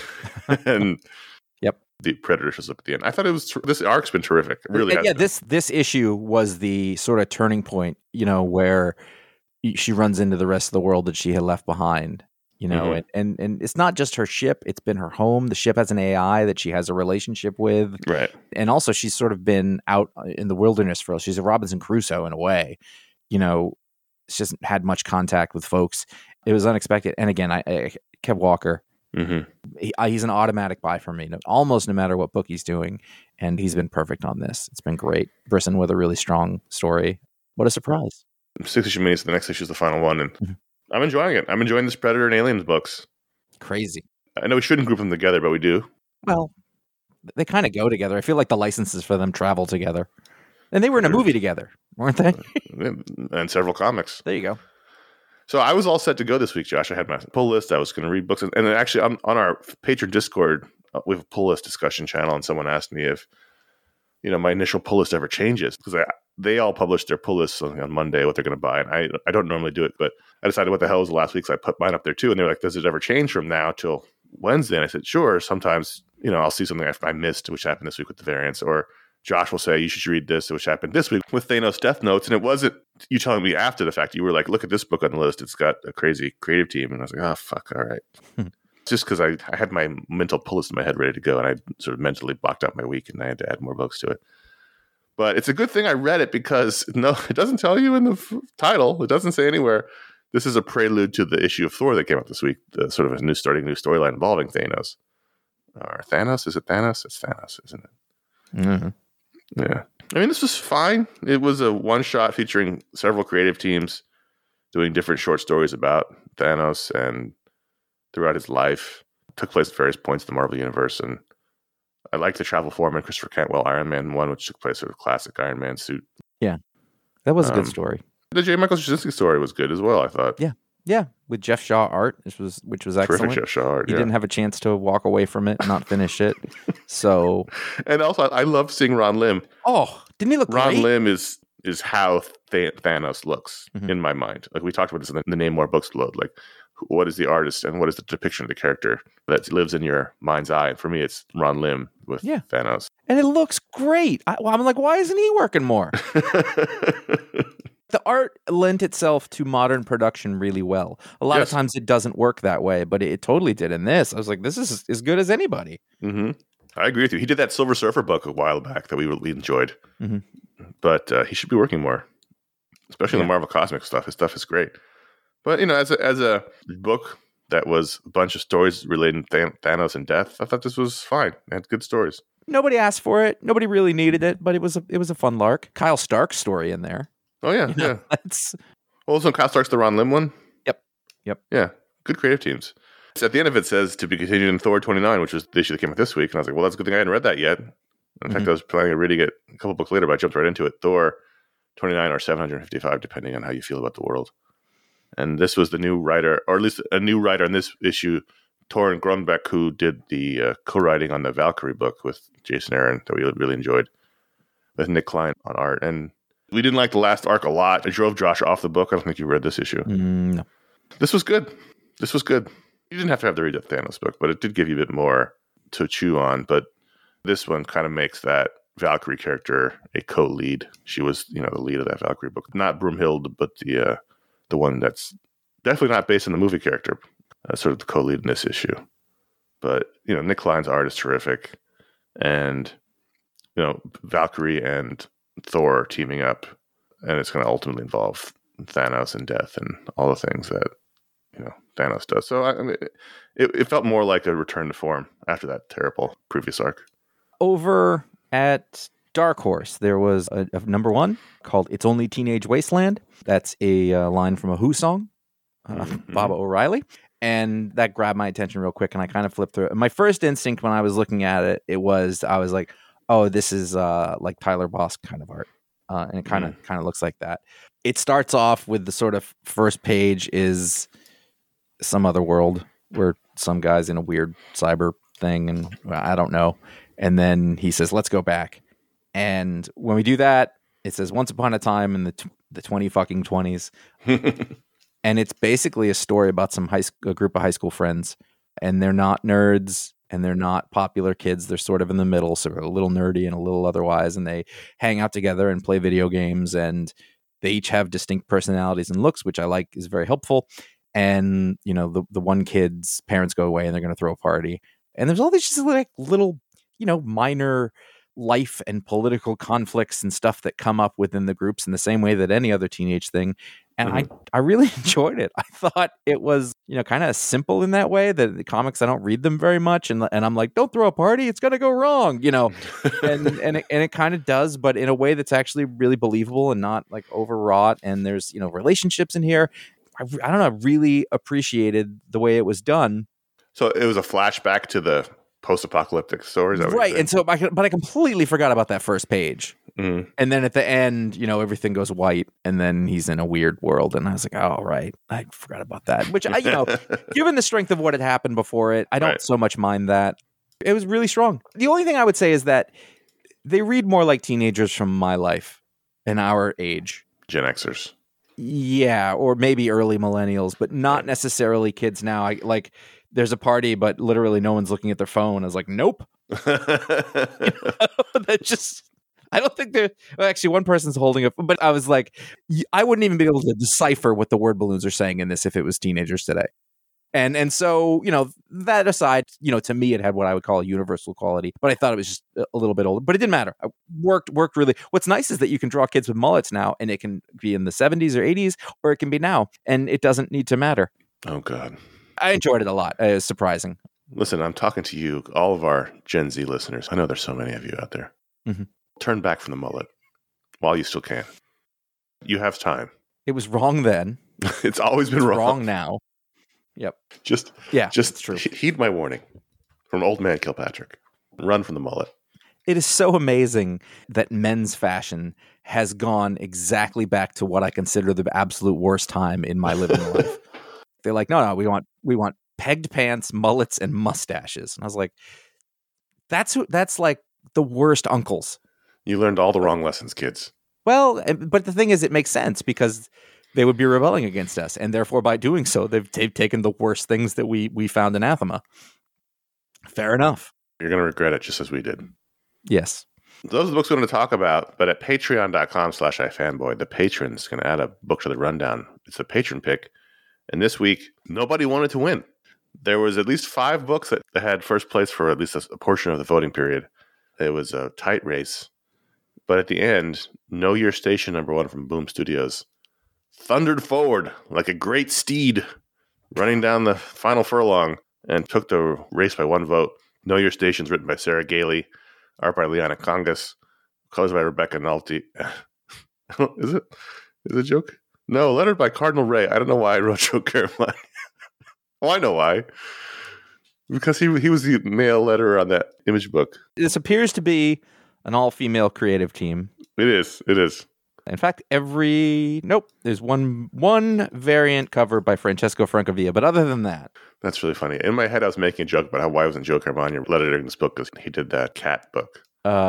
Speaker 2: And
Speaker 1: yep,
Speaker 2: the Predator shows up at the end. I thought it was, this arc's been terrific. It really has
Speaker 1: yeah,
Speaker 2: been.
Speaker 1: this this issue was the sort of turning point, you know, where she runs into the rest of the world that she had left behind. You know, mm-hmm. and, and and it's not just her ship, it's been her home. The ship has an A I that she has a relationship with.
Speaker 2: Right.
Speaker 1: And also she's sort of been out in the wilderness for, she's a Robinson Crusoe in a way. You know, she hasn't had much contact with folks. It was unexpected. And again, I, I Kev Walker, mm-hmm. he, he's an automatic buy for me, no, almost no matter what book he's doing. And he's been perfect on this. It's been great. Brisson with a really strong story. What a surprise.
Speaker 2: Six issue minis, the next issue is the final one. And mm-hmm. I'm enjoying it. I'm enjoying this Predator and Aliens books.
Speaker 1: Crazy.
Speaker 2: I know we shouldn't group them together, but we do.
Speaker 1: Well, they kind of go together. I feel like the licenses for them travel together. And they were in a movie together, weren't they?
Speaker 2: And several comics.
Speaker 1: There you go.
Speaker 2: So I was all set to go this week, Josh. I had my pull list. I was going to read books. And then actually on, on our Patreon Discord, we have a pull list discussion channel, and someone asked me if, you know, my initial pull list ever changes. Because I they all published their pull lists on, on Monday, what they're going to buy. And I I don't normally do it, but I decided what the hell was the last week, so I put mine up there too. And they were like, does it ever change from now till Wednesday? And I said, sure. Sometimes, you know, I'll see something I missed, which happened this week with the variants, or Josh will say, you should read this, which happened this week with Thanos Death Notes. And it wasn't you telling me after the fact. You were like, look at this book on the list. It's got a crazy creative team. And I was like, oh, fuck, all right. Just because I, I had my mental pull list in my head ready to go, and I sort of mentally blocked out my week, and I had to add more books to it. But it's a good thing I read it, because no, it doesn't tell you in the f- title. It doesn't say anywhere. This is a prelude to the issue of Thor that came out this week, the, sort of a new starting new storyline involving Thanos. Or Thanos? Is it Thanos? It's Thanos, isn't it? Mm-hmm. Yeah. I mean, this was fine. It was a one-shot featuring several creative teams doing different short stories about Thanos and throughout his life. It took place at various points in the Marvel Universe, and I like the Travel Foreman, Christopher Cantwell Iron Man one, which took place with a classic Iron Man suit.
Speaker 1: Yeah, that was a good
Speaker 2: um,
Speaker 1: story.
Speaker 2: The J. Michael Straczynski story was good as well, I thought.
Speaker 1: Yeah, yeah, with Jeff Shaw art, which was which was excellent.
Speaker 2: Terrific Jeff Shaw art.
Speaker 1: He
Speaker 2: yeah.
Speaker 1: didn't have a chance to walk away from it and not finish it. So,
Speaker 2: and also, I love seeing Ron Lim.
Speaker 1: Oh, didn't he look
Speaker 2: Ron
Speaker 1: great?
Speaker 2: Lim is is how Th- Thanos looks mm-hmm. in my mind. Like we talked about this in the, in the Name More Books load. Like, what is the artist and what is the depiction of the character that lives in your mind's eye? And for me, it's Ron Lim with yeah. Thanos.
Speaker 1: And it looks great. I, I'm like, why isn't he working more? The art lent itself to modern production really well. A lot yes. of times it doesn't work that way, but it, it totally did in this. I was like, this is as good as anybody.
Speaker 2: Mm-hmm. I agree with you. He did that Silver Surfer book a while back that we really enjoyed. Mm-hmm. But uh, he should be working more, especially yeah. in the Marvel Cosmic stuff. His stuff is great. But, you know, as a, as a book that was a bunch of stories relating to Thanos and death, I thought this was fine. It had good stories.
Speaker 1: Nobody asked for it. Nobody really needed it, but it was a, it was a fun lark. Kyle Stark's story in there.
Speaker 2: Oh, yeah,
Speaker 1: you know,
Speaker 2: yeah.
Speaker 1: That's...
Speaker 2: Well, so Kyle Stark's the Ron Lim one?
Speaker 1: Yep, yep.
Speaker 2: Yeah, good creative teams. So at the end of it says to be continued in Thor twenty-nine, which was the issue that came out this week. And I was like, well, that's a good thing I hadn't read that yet. In mm-hmm. fact, I was planning on reading it a couple books later, but I jumped right into it. Thor twenty-nine or seven hundred fifty-five, depending on how you feel about the world. And this was the new writer, or at least a new writer in this issue, Torun Grønbekk, who did the uh, co-writing on the Valkyrie book with Jason Aaron that we really enjoyed, with Nick Klein on art. And we didn't like the last arc a lot. I drove Josh off the book. I don't think you read this issue.
Speaker 1: Mm, no.
Speaker 2: This was good. This was good. You didn't have to have to read the Thanos book, but it did give you a bit more to chew on. But this one kind of makes that Valkyrie character a co-lead. She was, you know, the lead of that Valkyrie book. Not Broomhild, but the uh, the one that's definitely not based on the movie character. Uh, sort of the co-lead in this issue. But, you know, Nick Klein's art is terrific. And, you know, Valkyrie and Thor teaming up. And it's going to ultimately involve Thanos and death and all the things that, you know, Thanos does. So, I mean, it, it felt more like a return to form after that terrible previous arc.
Speaker 1: Over at Dark Horse, there was a, a number one called It's Only Teenage Wasteland. That's a uh, line from a Who song, uh, mm-hmm. Baba O'Reilly. And that grabbed my attention real quick, and I kind of flipped through it. My first instinct when I was looking at it, it was, I was like, oh, this is uh, like Tyler Boss kind of art. Uh, and it kind of mm. kind of looks like that. It starts off with the sort of first page is some other world where some guy's in a weird cyber thing, and well, I don't know. And then he says, "Let's go back." And when we do that, it says, "Once upon a time in the t- the twenty fucking twenties," and it's basically a story about some high sc- a group of high school friends, and they're not nerds. And they're not popular kids. They're sort of in the middle, so a little nerdy and a little otherwise. And they hang out together and play video games. And they each have distinct personalities and looks, which I like is very helpful. And, you know, the, the one kid's parents go away and they're going to throw a party. And there's all these just like little, you know, minor life and political conflicts and stuff that come up within the groups in the same way that any other teenage thing. And mm-hmm. I, I really enjoyed it. I thought it was, you know, kind of simple in that way that the comics, I don't read them very much. And and I'm like, don't throw a party. It's going to go wrong, you know, and, and it, and it kind of does, but in a way that's actually really believable and not like overwrought. And there's, you know, relationships in here. I, I don't know. I really appreciated the way it was done.
Speaker 2: So it was a flashback to the post-apocalyptic stories,
Speaker 1: right? And so, I, but I completely forgot about that first page. Mm. And then at the end, you know, everything goes white, and then he's in a weird world, and I was like, "Oh, right, I forgot about that." Which I, you know, given the strength of what had happened before it, I don't right. so much mind that. It was really strong. The only thing I would say is that they read more like teenagers from my life and our age,
Speaker 2: Gen Xers.
Speaker 1: Yeah, or maybe early millennials, but not right. necessarily kids now. I like. There's a party, but literally no one's looking at their phone. I was like, nope. You know, that just, I don't think they're, well, actually one person's holding it, but I was like, I wouldn't even be able to decipher what the word balloons are saying in this if it was teenagers today. And and so, you know, that aside, you know, to me, it had what I would call a universal quality, but I thought it was just a little bit older, but it didn't matter. I worked, worked really. What's nice is that you can draw kids with mullets now, and it can be in the seventies or eighties, or it can be now, and it doesn't need to matter.
Speaker 2: Oh, God.
Speaker 1: I enjoyed it a lot. It was surprising.
Speaker 2: Listen, I'm talking to you, all of our Gen Z listeners. I know there's so many of you out there. Mm-hmm. Turn back from the mullet while you still can. You have time.
Speaker 1: It was wrong then.
Speaker 2: It's always been
Speaker 1: it's
Speaker 2: wrong.
Speaker 1: wrong now. Yep.
Speaker 2: Just yeah, just true. Heed my warning from old man Kilpatrick. Run from the mullet.
Speaker 1: It is so amazing that men's fashion has gone exactly back to what I consider the absolute worst time in my living life. They're like, no, no, we want we want pegged pants, mullets, and mustaches. And I was like, that's that's like the worst uncles.
Speaker 2: You learned all the wrong lessons, kids.
Speaker 1: Well, but the thing is, it makes sense because they would be rebelling against us, and therefore, by doing so, they've, they've taken the worst things that we we found anathema. Fair enough.
Speaker 2: You're going to regret it just as we did.
Speaker 1: Yes.
Speaker 2: Those are the books we're going to talk about, but at patreon.com slash ifanboy, the patron's going to add a book to the rundown. It's a patron pick. And this week, nobody wanted to win. There was at least five books that had first place for at least a portion of the voting period. It was a tight race. But at the end, Know Your Station, number one from Boom Studios, thundered forward like a great steed running down the final furlong and took the race by one vote. Know Your Station's written by Sarah Gailey, art by Liana Congas, colors by Rebecca Nolte. Is it? Is it a joke? No, lettered by Cardinal Ray. I don't know why I wrote Joe Caroline. Well, I know why. Because he he was the male letterer on that image book.
Speaker 1: This appears to be an all-female creative team.
Speaker 2: It is. It is.
Speaker 1: In fact, every... Nope. There's one one variant cover by Francesco Francavilla, but other than that...
Speaker 2: That's really funny. In my head, I was making a joke about how why wasn't Joe Caramagna lettering this book because he did that cat book.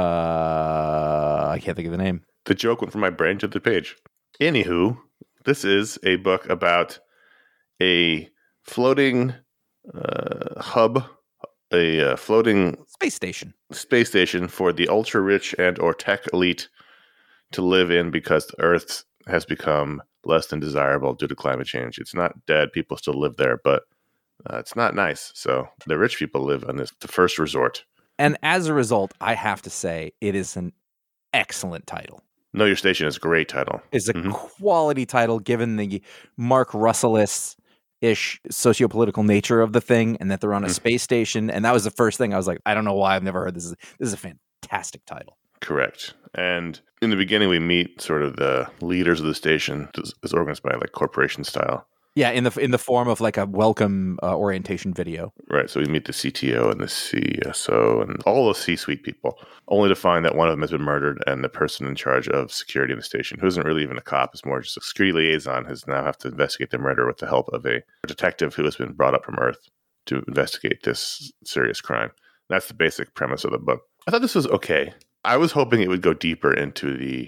Speaker 1: Uh, I can't think of the name.
Speaker 2: The joke went from my brain to the page. Anywho... This is a book about a floating uh, hub, a uh, floating
Speaker 1: space station,
Speaker 2: space station for the ultra rich and or tech elite to live in because the Earth has become less than desirable due to climate change. It's not dead; people still live there, but uh, it's not nice. So the rich people live on this, the first resort.
Speaker 1: And as a result, I have to say it is an excellent title.
Speaker 2: Know Your Station is a great title.
Speaker 1: It's a mm-hmm. quality title given the Mark Russell-ish socio-political nature of the thing and that they're on a mm-hmm. space station. And that was the first thing I was like, I don't know why I've never heard this. This is a fantastic title.
Speaker 2: Correct. And in the beginning, we meet sort of the leaders of the station. It's organized by like corporation style.
Speaker 1: Yeah, in the in the form of like a welcome uh, orientation video.
Speaker 2: Right. So we meet the C T O and the C S O and all the C-suite people, only to find that one of them has been murdered, and the person in charge of security in the station, who isn't really even a cop, is more just a security liaison, has now have to investigate the murder with the help of a detective who has been brought up from Earth to investigate this serious crime. That's the basic premise of the book. I thought this was okay. I was hoping it would go deeper into the,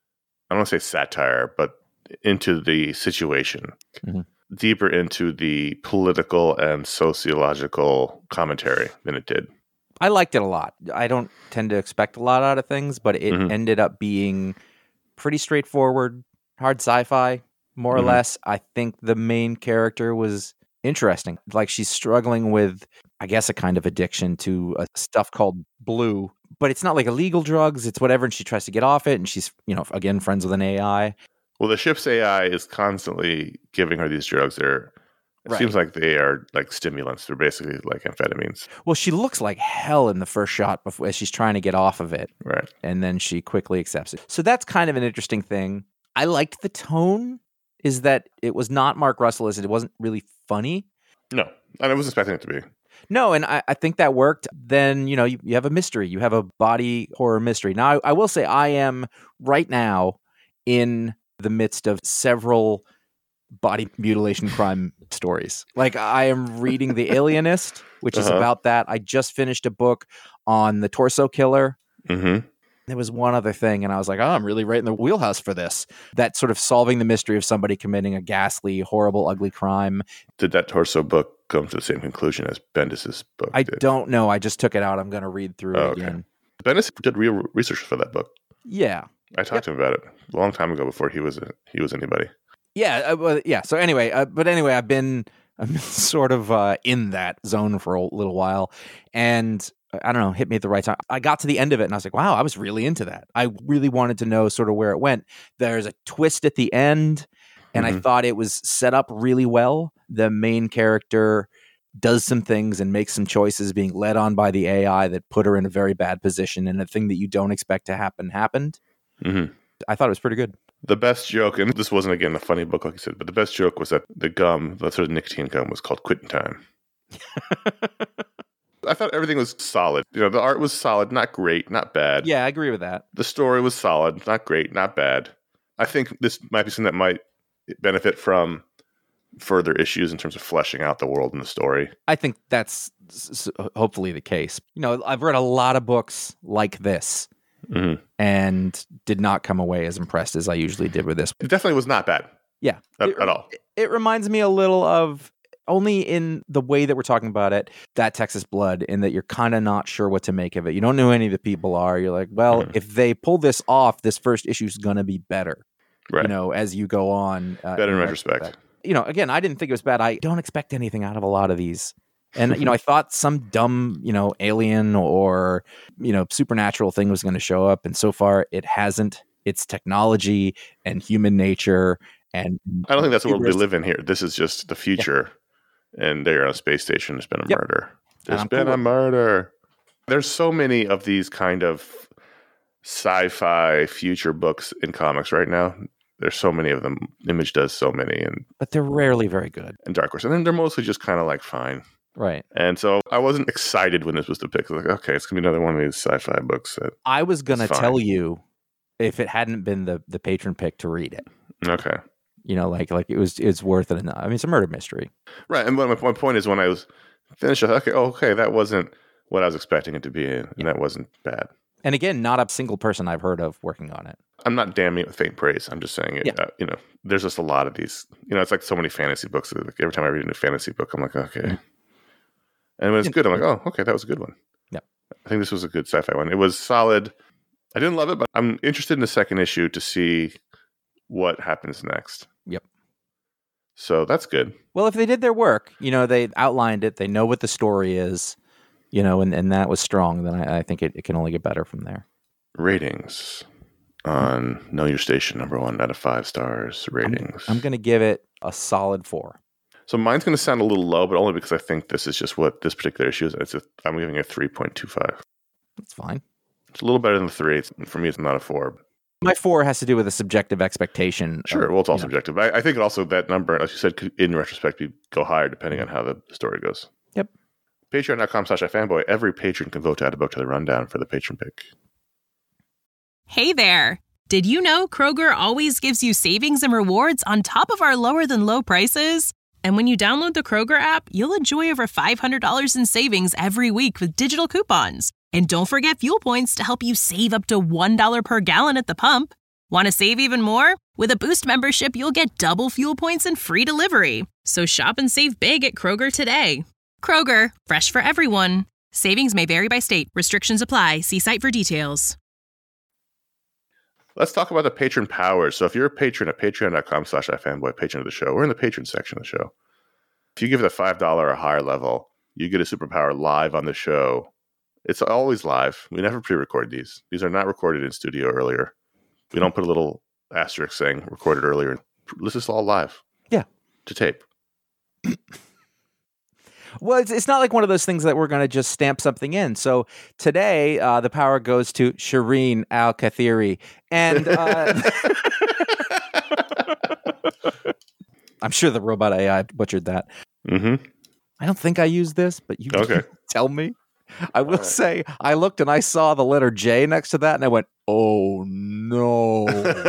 Speaker 2: I don't want to say satire, but into the situation, mm-hmm. deeper into the political and sociological commentary than it did.
Speaker 1: I liked it a lot. I don't tend to expect a lot out of things, but it mm-hmm. ended up being pretty straightforward, hard sci-fi, more mm-hmm. or less. I think the main character was interesting. Like, she's struggling with, I guess, a kind of addiction to a stuff called blue, but it's not like illegal drugs. It's whatever. And she tries to get off it. And she's, you know, again, friends with an A I.
Speaker 2: Well, the ship's A I is constantly giving her these drugs. They're, it
Speaker 1: right.
Speaker 2: seems like they are like stimulants. They're basically like amphetamines.
Speaker 1: Well, she looks like hell in the first shot before, as she's trying to get off of it.
Speaker 2: Right.
Speaker 1: And then she quickly accepts it. So that's kind of an interesting thing. I liked the tone, is that it was not Mark Russell, as it wasn't really funny.
Speaker 2: No, and I wasn't expecting it to be.
Speaker 1: No, and I, I think that worked. Then, you know, you, you have a mystery. You have a body horror mystery. Now, I, I will say I am right now in the midst of several body mutilation crime stories. Like, I am reading The Alienist, which uh-huh. is about that. I just finished a book on the torso killer.
Speaker 2: Mm-hmm.
Speaker 1: There was one other thing, and I was like, oh, I'm really right in the wheelhouse for this. That sort of solving the mystery of somebody committing a ghastly, horrible, ugly crime.
Speaker 2: Did that torso book come to the same conclusion as Bendis's book
Speaker 1: I
Speaker 2: did?
Speaker 1: don't know. I just took it out. I'm going to read through
Speaker 2: oh,
Speaker 1: it again.
Speaker 2: Okay. Bendis did real research for that book.
Speaker 1: Yeah.
Speaker 2: I talked
Speaker 1: yep.
Speaker 2: to him about it a long time ago before he was a, he was anybody.
Speaker 1: Yeah, uh, well, yeah. So anyway, uh, but anyway, I've been I've been sort of uh, in that zone for a little while, and I don't know, hit me at the right time. I got to the end of it, and I was like, wow, I was really into that. I really wanted to know sort of where it went. There's a twist at the end, and mm-hmm. I thought it was set up really well. The main character does some things and makes some choices, being led on by the A I that put her in a very bad position, and a thing that you don't expect to happen happened.
Speaker 2: Mm-hmm.
Speaker 1: I thought it was pretty good.
Speaker 2: The best joke, and this wasn't, again, a funny book, like you said, but the best joke was that the gum, the sort of nicotine gum, was called Quitting Time. I thought everything was solid. You know, the art was solid, not great, not bad.
Speaker 1: Yeah, I agree with that.
Speaker 2: The story was solid, not great, not bad. I think this might be something that might benefit from further issues in terms of fleshing out the world and the story.
Speaker 1: I think that's hopefully the case. You know, I've read a lot of books like this.
Speaker 2: Mm-hmm.
Speaker 1: And did not come away as impressed as I usually did with this.
Speaker 2: It definitely was not bad.
Speaker 1: Yeah.
Speaker 2: At,
Speaker 1: it,
Speaker 2: at all.
Speaker 1: It reminds me a little of, only in the way that we're talking about it, That Texas Blood, in that you're kind of not sure what to make of it. You don't know who any of the people are. You're like, well, mm-hmm. if they pull this off, this first issue is going to be better.
Speaker 2: Right.
Speaker 1: You know, as you go on.
Speaker 2: Uh, better in, in retrospect. retrospect.
Speaker 1: You know, again, I didn't think it was bad. I don't expect anything out of a lot of these. And, you know, I thought some dumb, you know, alien or, you know, supernatural thing was going to show up. And so far it hasn't. It's technology and human nature. And
Speaker 2: I don't think that's the world we live in here. This is just the future. Yeah. And they're on a space station. There's been a yep. murder. There's been cool. a murder. There's so many of these kind of sci-fi future books in comics right now. There's so many of them. Image does so many. and
Speaker 1: But they're rarely very good.
Speaker 2: And Dark Horse. And then they're mostly just kind of like fine.
Speaker 1: Right.
Speaker 2: And so I wasn't excited when this was the pick. I was like, okay, it's going to be another one of these sci-fi books. That
Speaker 1: I was going to tell you if it hadn't been the, the patron pick to read it.
Speaker 2: Okay.
Speaker 1: You know, like like it was it's worth it enough. I mean, it's a murder mystery.
Speaker 2: Right. And my, my point is when I was finished, I thought, okay, oh, okay, that wasn't what I was expecting it to be. And yeah. that wasn't bad.
Speaker 1: And again, not a single person I've heard of working on it.
Speaker 2: I'm not damning it with faint praise. I'm just saying, it,
Speaker 1: yeah.
Speaker 2: uh, you know, there's just a lot of these. You know, it's like so many fantasy books. Like every time I read a new fantasy book, I'm like, okay. Mm-hmm. And when it's good, I'm like, oh, okay, that was a good one.
Speaker 1: Yeah.
Speaker 2: I think this was a good sci-fi one. It was solid. I didn't love it, but I'm interested in the second issue to see what happens next.
Speaker 1: Yep.
Speaker 2: So that's good.
Speaker 1: Well, if they did their work, you know, they outlined it, they know what the story is, you know, and, and that was strong, then I, I think it, it can only get better from there.
Speaker 2: Ratings on Know Your Station, number one out of five stars ratings.
Speaker 1: I'm, I'm going to give it a solid four.
Speaker 2: So mine's going to sound a little low, but only because I think this is just what this particular issue is. It's a, I'm giving it a three point two five.
Speaker 1: That's fine.
Speaker 2: It's a little better than the three. It's, for me, it's not a four.
Speaker 1: My four has to do with a subjective expectation.
Speaker 2: Sure.
Speaker 1: Of,
Speaker 2: well, it's all
Speaker 1: you know.
Speaker 2: subjective. I, I think it also that number, as you said, could, in retrospect, be, go higher depending on how the story goes.
Speaker 1: Yep.
Speaker 2: Patreon.com slash iFanboy. Every patron can vote to add a book to the rundown for the patron pick.
Speaker 4: Hey there. Did you know Kroger always gives you savings and rewards on top of our lower than low prices? And when you download the Kroger app, you'll enjoy over five hundred dollars in savings every week with digital coupons. And don't forget fuel points to help you save up to one dollar per gallon at the pump. Want to save even more? With a Boost membership, you'll get double fuel points and free delivery. So shop and save big at Kroger today. Kroger, fresh for everyone. Savings may vary by state. Restrictions apply. See site for details.
Speaker 2: Let's talk about the patron powers. So if you're a patron at patreon.com slash iFanboy, patron of the show, we're in the patron section of the show. If you give it a five dollars or higher level, you get a superpower live on the show. It's always live. We never pre-record these. These are not recorded in studio earlier. We don't put a little asterisk saying recorded earlier. This is all live.
Speaker 1: Yeah.
Speaker 2: To tape.
Speaker 1: Well, it's, it's not like one of those things that we're going to just stamp something in. So today, uh, the power goes to Shireen Al-Kathiri. And uh, I'm sure the robot A I butchered that.
Speaker 2: Mm-hmm.
Speaker 1: I don't think I used this, but you
Speaker 2: okay.
Speaker 1: tell me. I will right. say, I looked and I saw the letter J next to that, and I went, oh, no.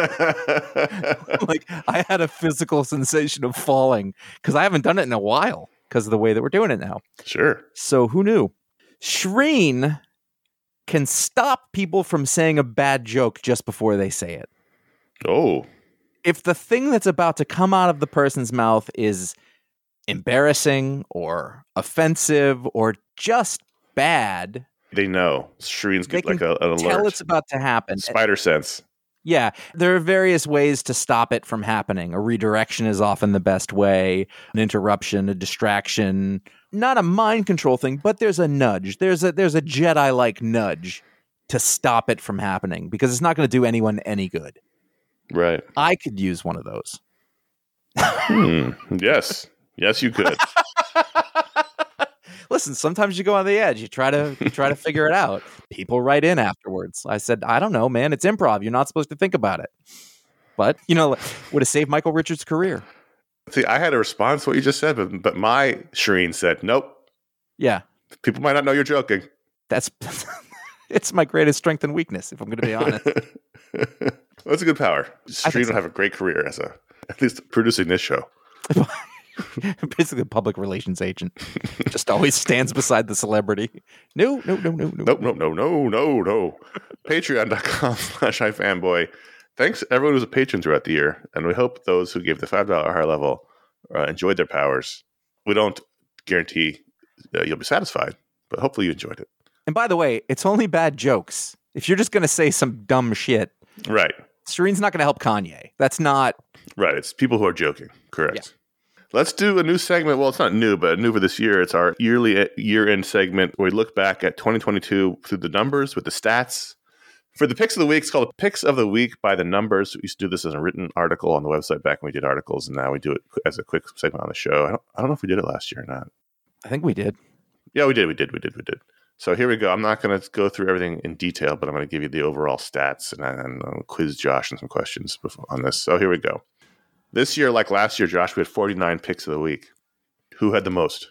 Speaker 1: Like, I had a physical sensation of falling, because I haven't done it in a while, because of the way that we're doing it now.
Speaker 2: Sure.
Speaker 1: So who knew? Shireen can stop people from saying a bad joke just before they say it.
Speaker 2: Oh.
Speaker 1: If the thing that's about to come out of the person's mouth is embarrassing or offensive or just bad,
Speaker 2: they know. Shireen's
Speaker 1: they
Speaker 2: like a, an alert.
Speaker 1: Tell it's about to happen.
Speaker 2: Spider sense.
Speaker 1: Yeah, there are various ways to stop it from happening. A redirection is often the best way. An interruption, a distraction, not a mind control thing, but there's a nudge. There's a there's a Jedi-like nudge to stop it from happening, because it's not going to do anyone any good.
Speaker 2: Right.
Speaker 1: I could use one of those.
Speaker 2: hmm. Yes. Yes, you could.
Speaker 1: Listen, sometimes you go on the edge. You try to you try to figure it out. People write in afterwards. I said, I don't know, man. It's improv. You're not supposed to think about it. But, you know, would have saved Michael Richards' career.
Speaker 2: See, I had a response to what you just said, but, but my Shireen said, nope.
Speaker 1: Yeah.
Speaker 2: People might not know you're joking.
Speaker 1: That's it's my greatest strength and weakness, if I'm going to be honest.
Speaker 2: Well, that's a good power. Shireen
Speaker 1: so.
Speaker 2: will have a great career as a, at least producing this show.
Speaker 1: Basically a public relations agent. Just always stands beside the celebrity. No, no, no, no, no.
Speaker 2: Nope, no, no, no, no, no. Patreon.com slash iFanboy. Thanks everyone who's a patron throughout the year. And we hope those who gave the five dollars higher level uh, enjoyed their powers. We don't guarantee uh, you'll be satisfied, but hopefully you enjoyed it.
Speaker 1: And by the way, it's only bad jokes. If you're just going to say some dumb shit.
Speaker 2: Right.
Speaker 1: Shireen's not going to help Kanye. That's not.
Speaker 2: Right. It's people who are joking. Correct.
Speaker 1: Yeah.
Speaker 2: Let's do a new segment. Well, it's not new, but new for this year. It's our yearly year-end segment where we look back at twenty twenty-two through the numbers with the stats. For the Picks of the Week, it's called Picks of the Week by the Numbers. We used to do this as a written article on the website back when we did articles, and now we do it as a quick segment on the show. I don't, I don't know if we did it last year or not.
Speaker 1: I think we did.
Speaker 2: Yeah, we did. We did. We did. We did. So here we go. I'm not going to go through everything in detail, but I'm going to give you the overall stats, and, and I'll quiz Josh on some questions before, on this. So here we go. This year, like last year, Josh, we had forty-nine picks of the week. Who had the most?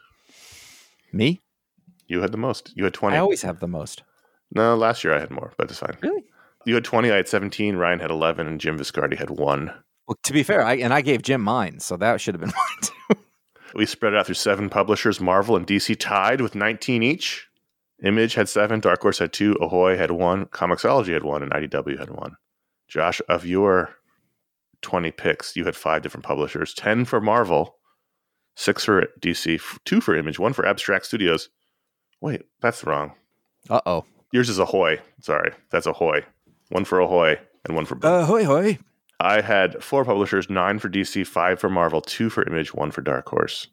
Speaker 1: Me?
Speaker 2: You had the most. You had twenty.
Speaker 1: I always have the most.
Speaker 2: No, last year I had more, but it's fine.
Speaker 1: Really?
Speaker 2: You had twenty, I had seventeen, Ryan had eleven, and Jim Viscardi had one.
Speaker 1: Well, to be fair, I and I gave Jim mine, so that should have been mine too.
Speaker 2: We spread it out through seven publishers. Marvel and D C tied with nineteen each. Image had seven, Dark Horse had two, Ahoy had one, Comixology had one, and I D W had one. Josh, of your twenty picks, you had five different publishers, ten for Marvel, six for D C, two for Image, one for Abstract Studios. Wait, that's wrong.
Speaker 1: Uh-oh.
Speaker 2: Yours is Ahoy. Sorry, that's Ahoy. One for Ahoy and one for Boom.
Speaker 1: Ahoy, hoy.
Speaker 2: I had four publishers, nine for D C, five for Marvel, two for Image, one for Dark Horse.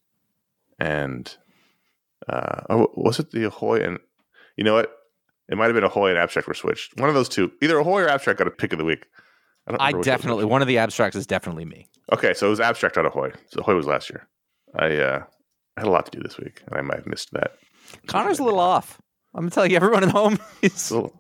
Speaker 2: And, uh, oh, was it the Ahoy and, you know what? It might have been Ahoy and Abstract were switched. One of those two. Either Ahoy or Abstract got a pick of the week. I, don't
Speaker 1: I definitely, one of the abstracts is definitely me.
Speaker 2: Okay, so it was Abstract, not Ahoy. So Ahoy was last year. I uh, had a lot to do this week, and I might have missed that.
Speaker 1: Connor's a little off. I'm going to tell you, everyone at home, he's,
Speaker 2: little,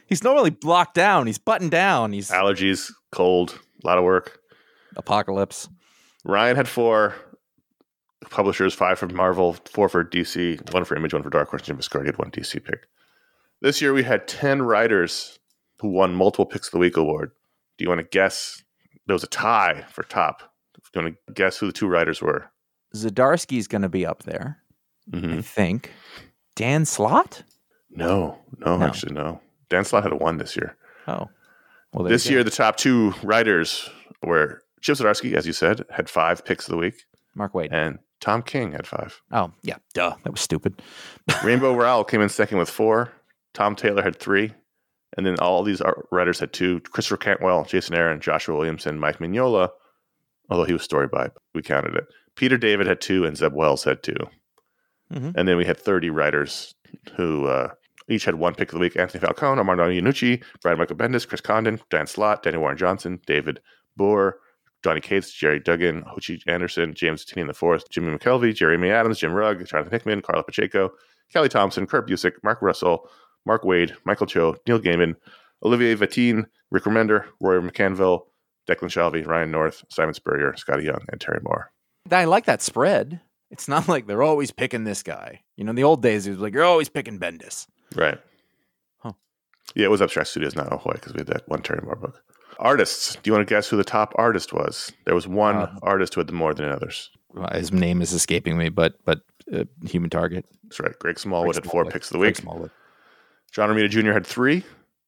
Speaker 1: He's normally locked down. He's buttoned down. He's
Speaker 2: Allergies, cold, a lot of work.
Speaker 1: Apocalypse.
Speaker 2: Ryan had four. Publishers, five for Marvel, four for D C, one for Image, one for Dark Horse. Jim Viscardi had one D C pick. This year we had ten writers who won multiple Picks of the Week award. Do you want to guess? There was a tie for top. Do you want to guess who the two writers were?
Speaker 1: Zdarsky's going to be up there,
Speaker 2: Mm-hmm.
Speaker 1: I think. Dan Slott?
Speaker 2: No, no,
Speaker 1: No.
Speaker 2: actually, no. Dan Slott had a one this year.
Speaker 1: Oh. Well, there
Speaker 2: This
Speaker 1: you go.
Speaker 2: year, the top two writers were Chip Zdarsky, as you said, had five Picks of the Week,
Speaker 1: Mark Waid.
Speaker 2: and Tom King had five.
Speaker 1: Oh, yeah. Duh. That was stupid.
Speaker 2: Rainbow Rowell came in second with four. Tom Taylor had three. And then all these art writers had two. Christopher Cantwell, Jason Aaron, Joshua Williamson, Mike Mignola, although he was story by, we counted it. Peter David had two, and Zeb Wells had two.
Speaker 1: Mhm.
Speaker 2: And then we had thirty writers who uh, each had one Pick of the Week. Anthony Falcone, Armando Iannucci, Brian Michael Bendis, Chris Condon, Dan Slott, Danny Warren Johnson, David Boer, Johnny Cates, Jerry Duggan, Hochi Anderson, James Tinian the fourth, Jimmy McKelvey, Jeremy Adams, Jim Rugg, Jonathan Hickman, Carla Pacheco, Kelly Thompson, Kurt Busick, Mark Russell, Mark Waid, Michael Cho, Neil Gaiman, Olivier Vatine, Rick Remender, Roy McCanville, Declan Shalvey, Ryan North, Simon Spurrier, Scotty Young, and Terry Moore.
Speaker 1: I like that spread. It's not like they're always picking this guy. You know, in the old days, it was like, you're always picking Bendis.
Speaker 2: Right.
Speaker 1: Huh.
Speaker 2: Yeah, it was Abstract Studios, not Ahoy, because we had that one Terry Moore book. Artists. Do you want to guess who the top artist was? There was one
Speaker 1: Uh,
Speaker 2: artist who had more than others.
Speaker 1: Well, his name is escaping me, but but uh, Human Target.
Speaker 2: That's right. Greg Smallwood
Speaker 1: Greg
Speaker 2: had four
Speaker 1: Smallwood.
Speaker 2: Picks of the
Speaker 1: Greg
Speaker 2: Week.
Speaker 1: Smallwood.
Speaker 2: John Romita Junior had three.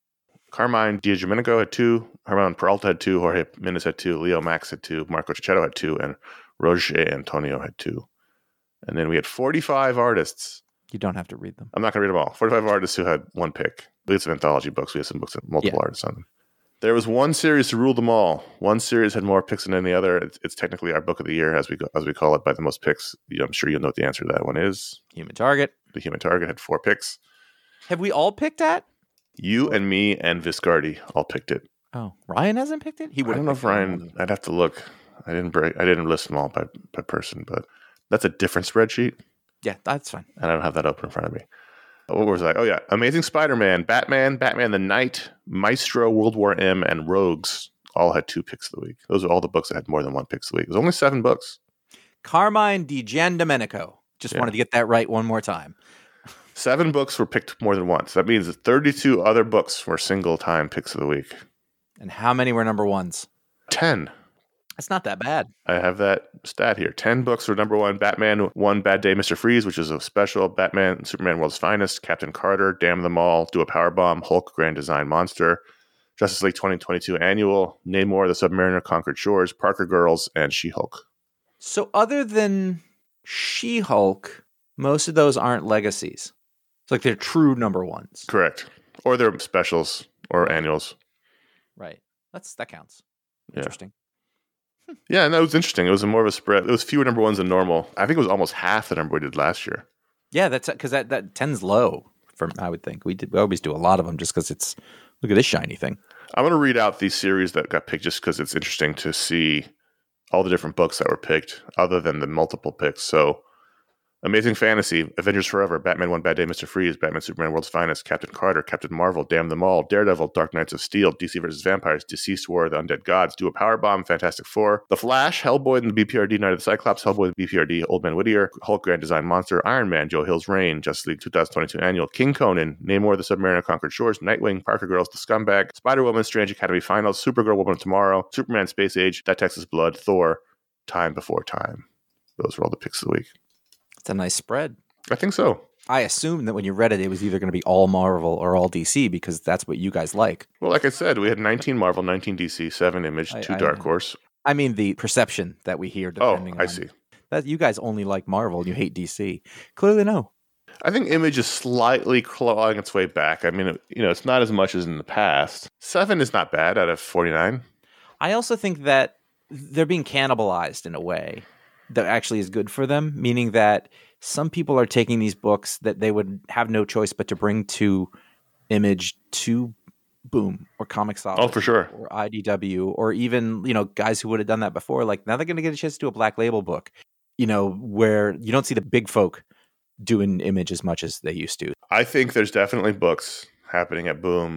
Speaker 2: Carmine Diadomenico had two. Herman Peralta had two. Jorge Mendes had two. Leo Max had two. Marco Cicchetto had two. And Roger Antonio had two. And then we had forty-five artists.
Speaker 1: You don't have to read them.
Speaker 2: I'm not going to read them all. forty-five artists who had one pick. We had some anthology books. We had some books with multiple
Speaker 1: Yeah.
Speaker 2: artists on them. There was one series to rule them all. One series had more picks than any other. It's, it's technically our book of the year, as we go, as we call it, by the most picks. I'm sure you'll know what the answer to that one is.
Speaker 1: Human Target.
Speaker 2: The Human Target had four picks.
Speaker 1: Have we all picked that?
Speaker 2: You and me and Viscardi all picked it.
Speaker 1: Oh, Ryan hasn't picked it? He
Speaker 2: I
Speaker 1: would.
Speaker 2: don't know if Ryan. I'd have to look. I didn't break. I didn't list them all by, by person, but that's a different spreadsheet,
Speaker 1: Yeah, that's fine.
Speaker 2: and I don't have that open in front of me. What was I? Oh yeah, Amazing Spider-Man, Batman, Batman the Knight, Maestro, World War M, and Rogues all had two picks of the week. Those are all the books that had more than one picks of the week. There's only seven books.
Speaker 1: Carmine Di Giandomenico. Just
Speaker 2: Yeah.
Speaker 1: wanted to get that right one more time.
Speaker 2: Seven books were picked more than once. That means that thirty-two other books were single-time picks of the week.
Speaker 1: And how many were number ones?
Speaker 2: Ten.
Speaker 1: That's not that bad.
Speaker 2: I have that stat here. Ten books were number one. Batman, One Bad Day, Mister Freeze, which is a special. Batman, Superman, World's Finest. Captain Carter, Damn Them All, Do a Powerbomb, Hulk, Grand Design Monster. Justice League twenty twenty-two Annual, Namor, The Submariner, Conquered Shores, Parker Girls, and She-Hulk.
Speaker 1: So other than She-Hulk, most of those aren't legacies. It's like they're true number ones.
Speaker 2: Correct. Or they're specials or annuals.
Speaker 1: Right. That's that counts.
Speaker 2: Yeah.
Speaker 1: Interesting.
Speaker 2: Yeah, and that was interesting. It was more of a spread. It was fewer number ones than normal. I think it was almost half the number we did last year.
Speaker 1: Yeah, that's because that that tends low. For I would think we did. We always do a lot of them just because it's look at this shiny thing.
Speaker 2: I'm going to read out these series that got picked just because it's interesting to see all the different books that were picked other than the multiple picks. So Amazing Fantasy, Avengers Forever, Batman One Bad Day, Mister Freeze, Batman Superman World's Finest, Captain Carter, Captain Marvel, Damn Them All, Daredevil, Dark Knights of Steel, D C versus. Vampires, Deceased War, The Undead Gods, Do a Powerbomb, Fantastic Four, The Flash, Hellboy and the B P R D, Night of the Cyclops, Hellboy and the B P R D, Old Man Whittier, Hulk Grand Design Monster, Iron Man, Joe Hill's Reign, Justice League twenty twenty-two Annual, King Conan, Namor, The Submariner, Conquered Shores, Nightwing, Parker Girls, The Scumbag, Spider-Woman, Strange Academy Finals, Supergirl, Woman of Tomorrow, Superman, Space Age, That Texas Blood, Thor, Time Before Time. Those were all the picks of the week.
Speaker 1: It's a nice spread.
Speaker 2: I think so.
Speaker 1: I assumed that when you read it, it was either going to be all Marvel or all D C because that's what you guys like.
Speaker 2: Well, like I said, we had nineteen Marvel, nineteen D C, seven Image,
Speaker 1: I-
Speaker 2: two
Speaker 1: I-
Speaker 2: Dark Horse.
Speaker 1: I mean, the perception that we hear.
Speaker 2: Oh,
Speaker 1: Depending
Speaker 2: I
Speaker 1: on,
Speaker 2: see.
Speaker 1: That you guys only like Marvel and you hate D C. Clearly, no.
Speaker 2: I think Image is slightly clawing its way back. I mean, it, you know, it's not as much as in the past. Seven is not bad out of forty-nine.
Speaker 1: I also think that they're being cannibalized in a way that actually is good for them, meaning that some people are taking these books that they would have no choice but to bring to Image, to Boom, or Comixology.
Speaker 2: Oh, for sure.
Speaker 1: Or I D W, or even, you know, guys who would have done that before. Like, now they're going to get a chance to do a Black Label book, you know, where you don't see the big folk doing Image as much as they used to.
Speaker 2: I think there's definitely books happening at Boom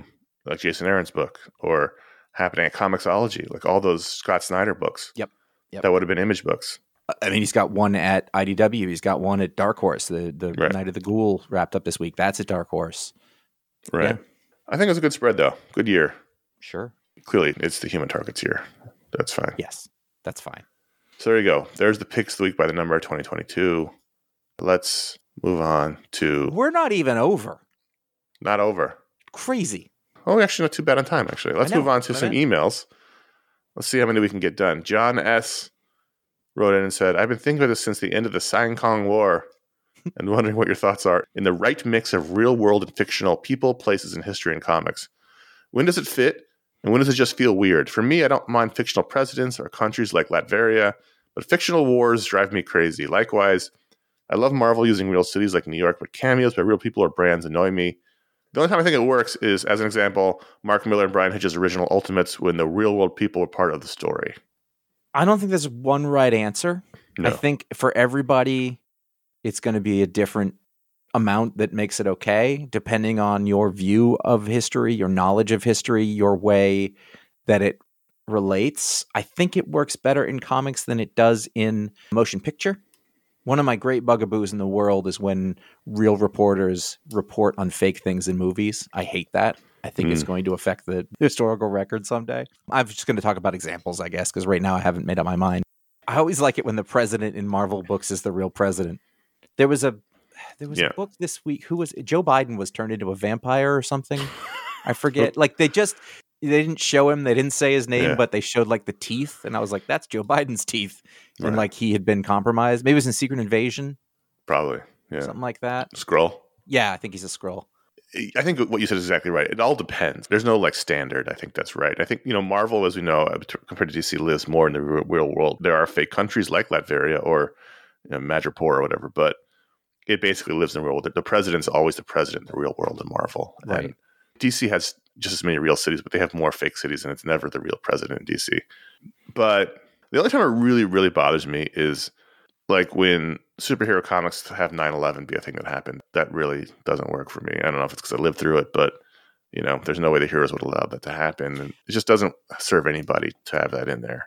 Speaker 2: like Jason Aaron's book, or happening at Comixology, like all those Scott Snyder books.
Speaker 1: Yep. Yep.
Speaker 2: That would have been Image books.
Speaker 1: I mean, he's got one at I D W. He's got one at Dark Horse. The the
Speaker 2: Right.
Speaker 1: Night of the Ghoul wrapped up this week. That's at Dark Horse.
Speaker 2: Right.
Speaker 1: Yeah.
Speaker 2: I think it was a good spread, though. Good year.
Speaker 1: Sure.
Speaker 2: Clearly, it's the Human Targets year. That's fine.
Speaker 1: Yes, that's fine.
Speaker 2: So there you go. There's the picks of the week by the number of twenty twenty-two. Let's move on to
Speaker 1: We're not even over.
Speaker 2: not over.
Speaker 1: Crazy.
Speaker 2: Oh, actually, not too bad on time, actually. Let's
Speaker 1: I know,
Speaker 2: move on to
Speaker 1: I
Speaker 2: some
Speaker 1: know.
Speaker 2: emails. Let's see how many we can get done. John S. wrote in and said, I've been thinking about this since the end of the Sang Kong War and wondering what your thoughts are in the right mix of real world and fictional people, places, and history in comics. When does it fit? And when does it just feel weird? For me, I don't mind fictional presidents or countries like Latveria, but fictional wars drive me crazy. Likewise, I love Marvel using real cities like New York, but cameos by real people or brands annoy me. The only time I think it works is, as an example, Mark Miller and Brian Hitch's original Ultimates when the real world people were part of the story.
Speaker 1: I don't think there's one right answer.
Speaker 2: No.
Speaker 1: I think for everybody, it's going to be a different amount that makes it okay, depending on your view of history, your knowledge of history, your way that it relates. I think it works better in comics than it does in motion picture. One of my great bugaboos in the world is when real reporters report on fake things in movies. I hate that. I think
Speaker 2: Mm.
Speaker 1: it's going to affect the historical record someday. I'm just going to talk about examples, I guess, because right now I haven't made up my mind. I always like it when the president in Marvel books is the real president. There was a there was
Speaker 2: Yeah.
Speaker 1: a book this week. Who was it? Joe Biden was turned into a vampire or something. I forget. Like they just they didn't show him. They didn't say his name,
Speaker 2: Yeah.
Speaker 1: but they showed like the teeth, and I was like, "That's Joe Biden's teeth." And
Speaker 2: Right.
Speaker 1: like he had been compromised. Maybe it was in Secret Invasion,
Speaker 2: Probably. Yeah.
Speaker 1: something like that.
Speaker 2: Scroll.
Speaker 1: Yeah, I think he's a Skrull.
Speaker 2: I think what you said is exactly right. It all depends. There's no like standard. I think that's right. I think, you know, Marvel, as we know, compared to D C, lives more in the real real world. There are fake countries like Latveria or you know, Madripoor or whatever, but it basically lives in the real world. The president's always the president in the real world in Marvel.
Speaker 1: Right.
Speaker 2: And D C has just as many real cities, but they have more fake cities, and it's never the real president in D C. But the only time it really, really bothers me is like when superhero comics have nine eleven be a thing that happened. That really doesn't work for me. I don't know if it's because I lived through it, but you know, there's no way the heroes would allow that to happen. And it just doesn't serve anybody to have that in there.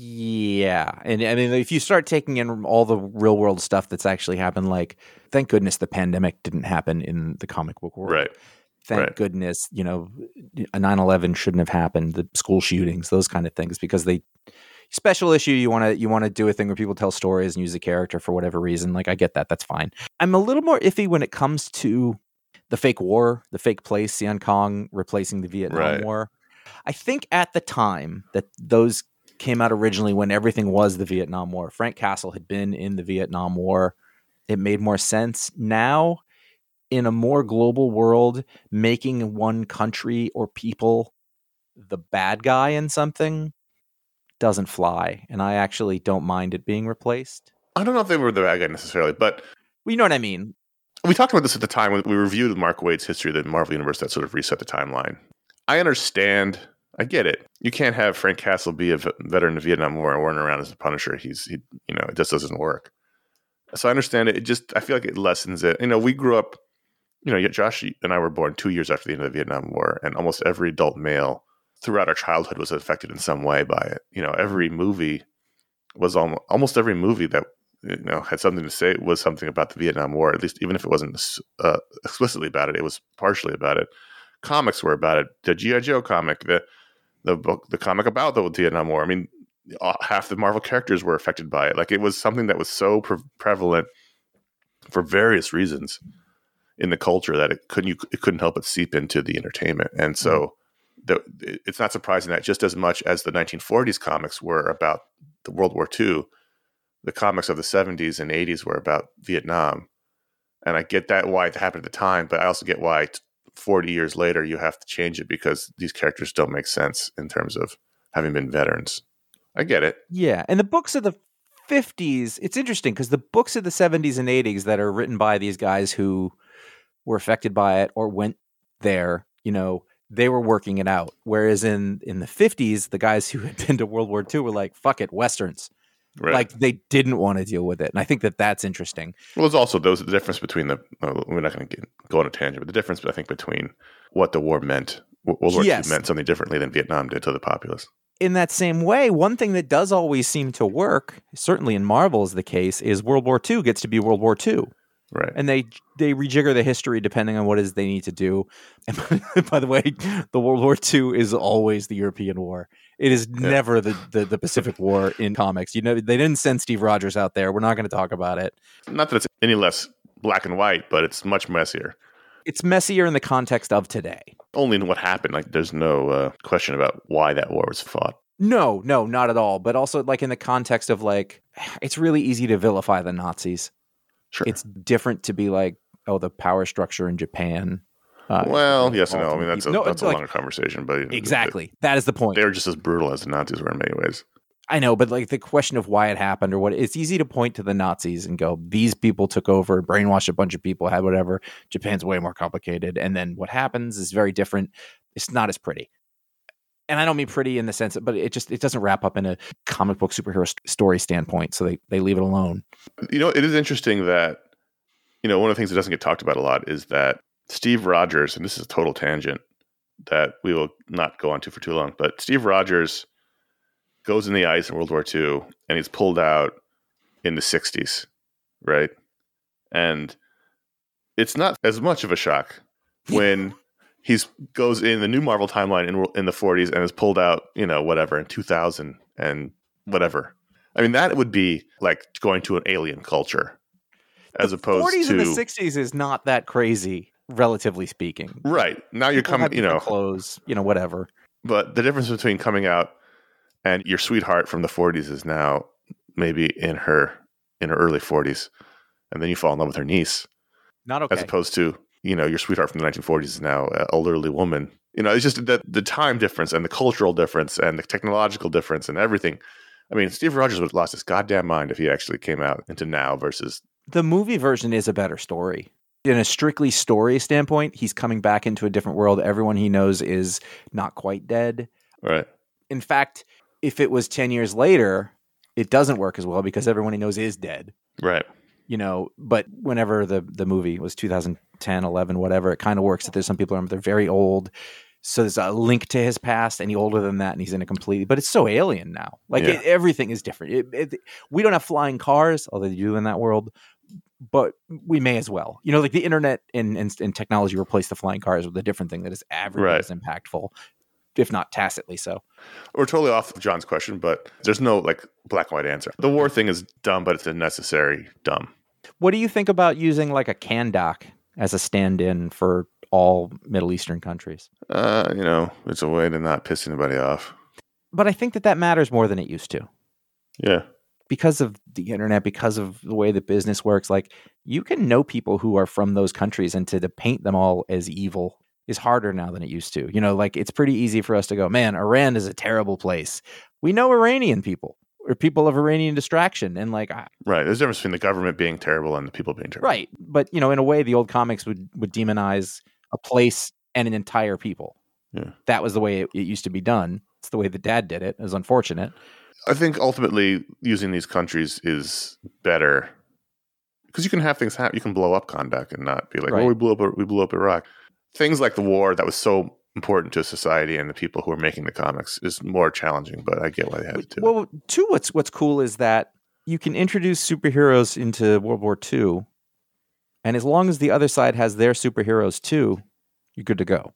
Speaker 1: Yeah. And I mean, if you start taking in all the real world stuff that's actually happened, like, thank goodness the pandemic didn't happen in the comic book world.
Speaker 2: Right.
Speaker 1: Thank
Speaker 2: right.
Speaker 1: goodness, you know, a nine eleven shouldn't have happened, the school shootings, those kind of things, because they special issue, you want to you want to do a thing where people tell stories and use a character for whatever reason. Like, I get that. That's fine. I'm a little more iffy when it comes to the fake war, the fake place, Sian Kong replacing the Vietnam
Speaker 2: Right.
Speaker 1: War. I think at the time that those came out originally, when everything was the Vietnam War, Frank Castle had been in the Vietnam War. It made more sense. Now, in a more global world, making one country or people the bad guy in something doesn't fly. And I actually don't mind it being replaced.
Speaker 2: I don't know if they were the bad guy necessarily, but
Speaker 1: Well, you know what I mean?
Speaker 2: we talked about this at the time when we reviewed Mark Waid's history of the Marvel Universe that sort of reset the timeline. I understand. I get it. You can't have Frank Castle be a veteran of the Vietnam War and run around as a Punisher. He's, he, you know, it just doesn't work. So I understand it. It just, I feel like it lessens it. You know, we grew up, you know, Josh and I were born two years after the end of the Vietnam War, and almost every adult male throughout our childhood was affected in some way by it. You know, every movie was almost, almost every movie that, you know, had something to say was something about the Vietnam War, at least even if it wasn't uh, explicitly about it, it was partially about it. Comics were about it. The G I. Joe comic, the the book, the comic about the Vietnam War. I mean, half the Marvel characters were affected by it. Like, it was something that was so pre- prevalent for various reasons in the culture that it couldn't you, it couldn't help but seep into the entertainment. And so the, it's not surprising that just as much as the nineteen forties comics were about the World War Two, the comics of the seventies and eighties were about Vietnam. And I get that why it happened at the time, but I also get why forty years later you have to change it because these characters don't make sense in terms of having been veterans. I get it.
Speaker 1: Yeah. And the books of the fifties, it's interesting because the books of the seventies and eighties that are written by these guys who were affected by it or went there, you know, they were working it out. Whereas in, in the fifties, the guys who had been to World War Two were like, fuck it, Westerns.
Speaker 2: Right.
Speaker 1: Like, they didn't want to deal with it. And I think that that's interesting.
Speaker 2: Well, there's also those the difference between the. Uh, we're not going to go on a tangent, but the difference I think between what the war meant World War
Speaker 1: Yes.
Speaker 2: Two meant something differently than Vietnam did to the populace.
Speaker 1: In that same way, one thing that does always seem to work, certainly in Marvel is the case, is World War Two gets to be World War Two.
Speaker 2: Right.
Speaker 1: And they they rejigger the history depending on what it is they need to do. And by the way, the World War Two is always the European War. It is
Speaker 2: Yeah.
Speaker 1: never the, the, the Pacific War in comics. You know, they didn't send Steve Rogers out there. We're not going to talk about it.
Speaker 2: Not that it's any less black and white, but it's much messier.
Speaker 1: It's messier in the context of today.
Speaker 2: Only in what happened. Like, there's no uh, question about why that war was fought.
Speaker 1: No, no, not at all. But also, like, in the context of, like, it's really easy to vilify the Nazis.
Speaker 2: Sure.
Speaker 1: It's different to be like, oh, the power structure in Japan. Uh,
Speaker 2: well, yes and no. I mean, that's a,
Speaker 1: No,
Speaker 2: that's
Speaker 1: it's
Speaker 2: a
Speaker 1: like-
Speaker 2: longer conversation. But
Speaker 1: Exactly. That is the point.
Speaker 2: They were just as brutal as the Nazis were in many ways.
Speaker 1: I know, but like the question of why it happened or what, it's easy to point to the Nazis and go, these people took over, brainwashed a bunch of people, had whatever. Japan's way more complicated. And then what happens is very different. It's not as pretty. And I don't mean pretty in the sense, but it just, it doesn't wrap up in a comic book superhero st- story standpoint. So they, they leave it alone.
Speaker 2: You know, it is interesting that, you know, one of the things that doesn't get talked about a lot is that Steve Rogers, and this is a total tangent that we will not go on to for too long, but Steve Rogers goes in the ice in World War Two and he's pulled out in the sixties, right? And it's not as much of a shock when he's goes in the new Marvel timeline in, in the forties and is pulled out, you know, whatever, in two thousand and whatever. I mean, that would be like going to an alien culture as
Speaker 1: the
Speaker 2: opposed
Speaker 1: forties
Speaker 2: to
Speaker 1: and the sixties is not that crazy, relatively speaking.
Speaker 2: right now. You're
Speaker 1: People
Speaker 2: coming,
Speaker 1: have
Speaker 2: you know,
Speaker 1: different clothes, you know, whatever.
Speaker 2: but the difference between coming out and your sweetheart from the forties is now maybe in her in her early forties, and then you fall in love with her niece,
Speaker 1: Not okay.
Speaker 2: as opposed to, you know, your sweetheart from the nineteen forties is now an elderly woman. You know, it's just the the time difference and the cultural difference and the technological difference and everything. I mean, Steve Rogers would have lost his goddamn mind if he actually came out into now versus.
Speaker 1: The movie version is a better story. In a strictly story standpoint, he's coming back into a different world. Everyone he knows is not quite dead.
Speaker 2: Right.
Speaker 1: In fact, if it was ten years later, it doesn't work as well because everyone he knows is dead.
Speaker 2: Right.
Speaker 1: You know, but whenever the, the movie was two thousand ten, eleven, whatever, it kind of works that there's some people are they're very old. So there's a link to his past and he's older than that and he's in a completely, but it's so alien now. Like
Speaker 2: Yeah.
Speaker 1: it, everything is different. It, it, we don't have flying cars, although they do in that world, but we may as well. You know, like the internet and, and, and technology replace the flying cars with a different thing that is every
Speaker 2: Right.
Speaker 1: bit as impactful, if not tacitly so.
Speaker 2: We're totally off of John's question, but there's no like black and white answer. The war thing is dumb, but it's a necessary dumb.
Speaker 1: What do you think about using like a Kahndaq as a stand-in for all Middle Eastern countries?
Speaker 2: Uh, you know, it's a way to not piss anybody off.
Speaker 1: But I think that that matters more than it used to.
Speaker 2: Yeah.
Speaker 1: Because of the internet, because of the way that business works, like you can know people who are from those countries, and to, to paint them all as evil is harder now than it used to. You know, like it's pretty easy for us to go, man, Iran is a terrible place. We know Iranian people or people of Iranian distraction. And like, I,
Speaker 2: Right. There's a difference between the government being terrible and the people being terrible.
Speaker 1: right. But, you know, in a way, the old comics would, would demonize a place and an entire people.
Speaker 2: Yeah.
Speaker 1: That was the way it, it used to be done. It's the way the dad did it. It was unfortunate.
Speaker 2: I think ultimately using these countries is better because you can have things happen. You can blow up Kahndaq and not be like,
Speaker 1: Right.
Speaker 2: oh, we blew up, we blew up Iraq. Things like the war that was so important to society and the people who are making the comics is more challenging, but I get why they had to do it.
Speaker 1: Well, too, what's what's cool is that you can introduce superheroes into World War Two, and as long as the other side has their superheroes too, you're good to go.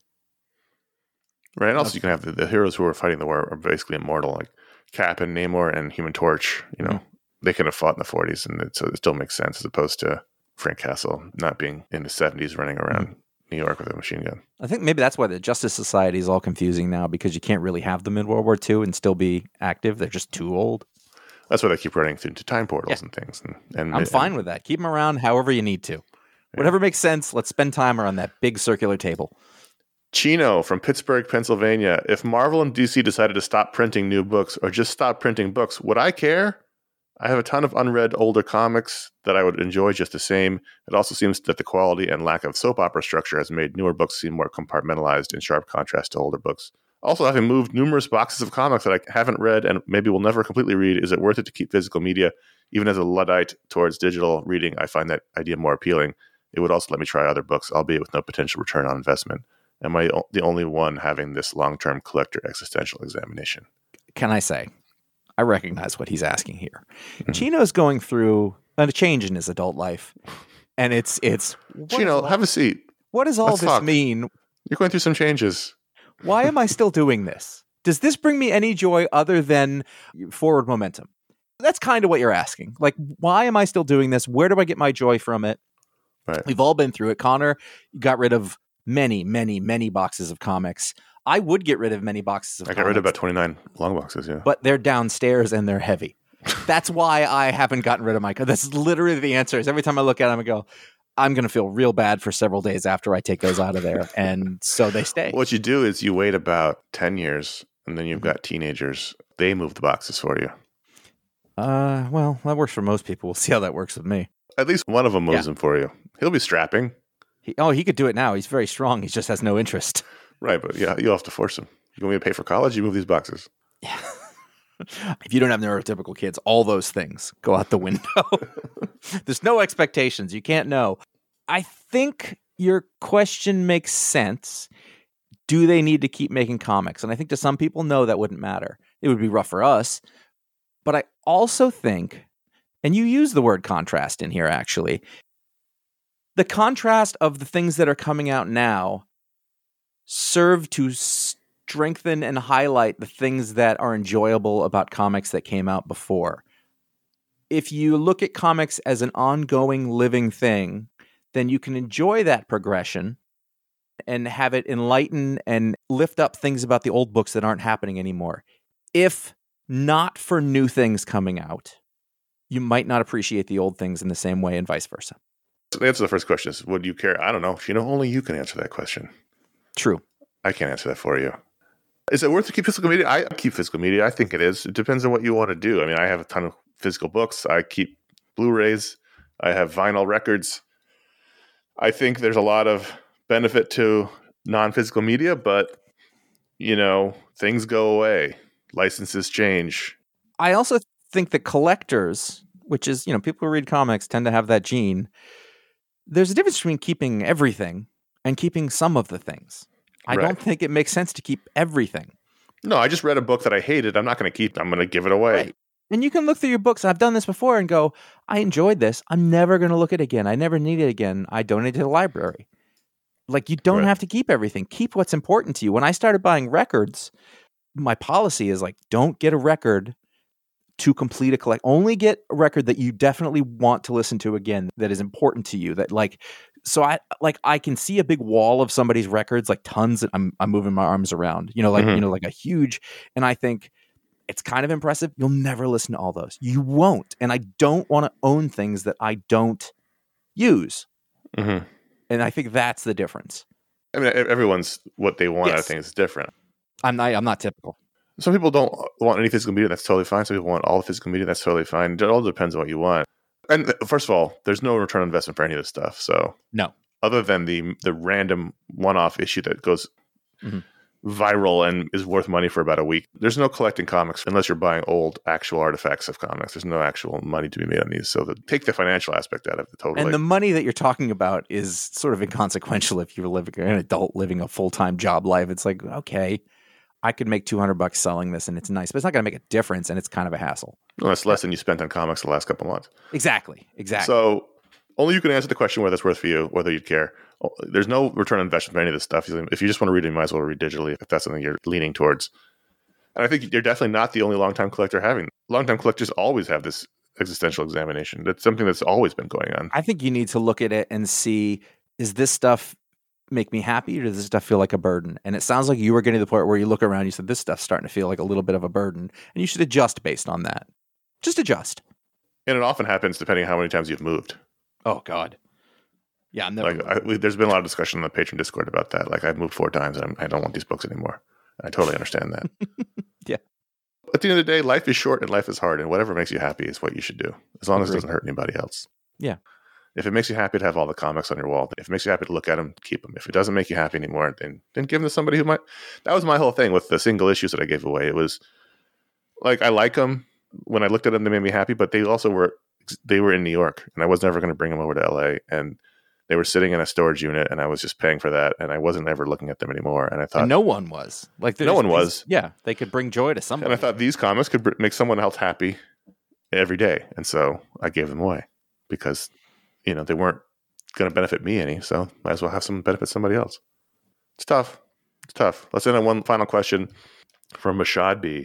Speaker 2: Right. And also you can have the, the heroes who are fighting the war are basically immortal, like Cap and Namor and Human Torch. You know,
Speaker 1: Mm-hmm.
Speaker 2: they could have fought in the forties and it, so it still makes sense as opposed to Frank Castle not being in the seventies running around
Speaker 1: Mm-hmm.
Speaker 2: New York with a machine gun.
Speaker 1: I think maybe that's why the Justice Society is all confusing now, because you can't really have them in World War Two and still be active. They're just too old.
Speaker 2: That's why they keep running through to time portals
Speaker 1: Yeah.
Speaker 2: and things. And, and
Speaker 1: I'm fine with that. Keep them around however you need to. Whatever makes sense, let's spend time around that big circular table.
Speaker 2: Chino from Pittsburgh, Pennsylvania. If Marvel and D C decided to stop printing new books or just stop printing books, would I care? I have a ton of unread older comics that I would enjoy just the same. It also seems that the quality and lack of soap opera structure has made newer books seem more compartmentalized in sharp contrast to older books. Also, having moved numerous boxes of comics that I haven't read and maybe will never completely read, is it worth it to keep physical media? Even as a Luddite towards digital reading, I find that idea more appealing. It would also let me try other books, albeit with no potential return on investment. Am I o- the only one having this long-term collector existential examination?
Speaker 1: Can I say, I recognize what he's asking here.
Speaker 2: Mm-hmm.
Speaker 1: Chino's going through a change in his adult life. And it's, it's what
Speaker 2: Chino,
Speaker 1: does all-
Speaker 2: have a seat.
Speaker 1: what does all
Speaker 2: Let's
Speaker 1: this
Speaker 2: talk.
Speaker 1: mean?
Speaker 2: You're going through some changes.
Speaker 1: Why am I still doing this? Does this bring me any joy other than forward momentum? That's kind of what you're asking. Like, why am I still doing this? Where do I get my joy from it?
Speaker 2: Right.
Speaker 1: We've all been through it. Connor got rid of many, many, many boxes of comics. I would get rid of many boxes of
Speaker 2: I
Speaker 1: comics.
Speaker 2: got rid of about twenty-nine long boxes, yeah.
Speaker 1: But they're downstairs and they're heavy. That's why I haven't gotten rid of my... That's literally the answer. Is every time I look at them, I go, I'm going to feel real bad for several days after I take those out of there. And so they stay.
Speaker 2: What you do is you wait about ten years, and then you've
Speaker 1: Mm-hmm.
Speaker 2: got teenagers. They move the boxes for you.
Speaker 1: Uh, well, that works for most people. We'll see how that works with me.
Speaker 2: At least one of them moves
Speaker 1: Yeah.
Speaker 2: them for you. He'll be strapping.
Speaker 1: He, oh, he could do it now. He's very strong. He just has no interest.
Speaker 2: Right, but yeah, you'll have to force him. You want me to pay for college? You move these boxes.
Speaker 1: If you don't have neurotypical kids, all those things go out the window. There's no expectations. You can't know. I think your question makes sense. Do they need to keep making comics? And I think to some people, no, that wouldn't matter. It would be rough for us. But I also think, and you use the word contrast in here, actually, the contrast of the things that are coming out now serve to strengthen and highlight the things that are enjoyable about comics that came out before. If you look at comics as an ongoing living thing, then you can enjoy that progression and have it enlighten and lift up things about the old books that aren't happening anymore. If not for new things coming out, you might not appreciate the old things in the same way and vice versa.
Speaker 2: So the answer to the first question is, would you care? I don't know. You know, only you can answer that question.
Speaker 1: True.
Speaker 2: I can't answer that for you. Is it worth to keep physical media? I keep physical media. I think it is. It depends on what you want to do. I mean, I have a ton of physical books. I keep Blu-rays. I have vinyl records. I think there's a lot of benefit to non-physical media, but, you know, things go away. Licenses change.
Speaker 1: I also think that collectors, which is, you know, people who read comics tend to have that gene. There's a difference between keeping everything and keeping some of the things. I
Speaker 2: Right.
Speaker 1: don't think it makes sense to keep everything.
Speaker 2: No, I just read a book that I hated. I'm not going to keep it. I'm going to give it away.
Speaker 1: Right. And you can look through your books. I've done this before and go, I enjoyed this. I'm never going to look at it again. I never need it again. I donate to the library. Like, you don't
Speaker 2: Right.
Speaker 1: have to keep everything. Keep what's important to you. When I started buying records, my policy is like, don't get a record to complete a collect. Only get a record that you definitely want to listen to again, that is important to you. That like, so I like I can see a big wall of somebody's records, like tons. I'm I'm moving my arms around, you know, like
Speaker 2: Mhm.
Speaker 1: you know, like a huge, and I think it's kind of impressive. You'll never listen to all those. You won't, and I don't want to own things that I don't use.
Speaker 2: Mm-hmm.
Speaker 1: And I think that's the difference.
Speaker 2: I mean, everyone's what they want out of
Speaker 1: Yes.
Speaker 2: things is different.
Speaker 1: I'm not. I'm not typical.
Speaker 2: Some people don't want any physical media. That's totally fine. Some people want all the physical media. That's totally fine. It all depends on what you want. And uh, first of all, there's no return on investment for any of this stuff. So
Speaker 1: No.
Speaker 2: other than the the random one-off issue that goes
Speaker 1: Mhm.
Speaker 2: viral and is worth money for about a week, there's no collecting comics unless you're buying old actual artifacts of comics. There's no actual money to be made on these. So the, take the financial aspect out of it totally.
Speaker 1: And the money that you're talking about is sort of inconsequential if you're living an adult living a full time job life. It's like, okay, I could make two hundred bucks selling this and it's nice, but it's not going to make a difference and it's kind of a hassle.
Speaker 2: Well, that's less than you spent on comics the last couple months.
Speaker 1: Exactly. Exactly.
Speaker 2: So only you can answer the question whether it's worth for you, whether you'd care. There's no return on investment for any of this stuff. If you just want to read it, you might as well read digitally if that's something you're leaning towards. And I think you're definitely not the only longtime collector having. Longtime collectors always have this existential examination. That's something that's always been going on.
Speaker 1: I think you need to look at it and see, is this stuff make me happy or does this stuff feel like a burden? And it sounds like you were getting to the point where you look around, you said, this stuff's starting to feel like a little bit of a burden. And you should adjust based on that. Just adjust.
Speaker 2: And it often happens depending on how many times you've moved.
Speaker 1: Oh, God. Yeah, I'm never.
Speaker 2: Like I, we, there's been a lot of discussion on the Patreon Discord about that. Like I've moved four times and I'm, I don't want these books anymore. I totally understand that.
Speaker 1: Yeah.
Speaker 2: At the end of the day, life is short and life is hard, and whatever makes you happy is what you should do, as long as it
Speaker 1: Agreed.
Speaker 2: doesn't hurt anybody else.
Speaker 1: Yeah.
Speaker 2: If it makes you happy to have all the comics on your wall, if it makes you happy to look at them, keep them. If it doesn't make you happy anymore, then then give them to somebody who might. That was my whole thing with the single issues that I gave away. It was like I like them. When I looked at them, they made me happy, but they also were they were in New York, and I was never going to bring them over to L A, and They were sitting in a storage unit, and I was just paying for that, and I wasn't ever looking at them anymore. And I thought
Speaker 1: And no one was like
Speaker 2: no one
Speaker 1: these-
Speaker 2: was.
Speaker 1: Yeah, they could bring joy to somebody.
Speaker 2: And I thought these comics could br- make someone else happy every day. And so I gave them away because, you know, they weren't going to benefit me any. So might as well have some benefit somebody else. It's tough. It's tough. Let's end on one final question from Mashad B.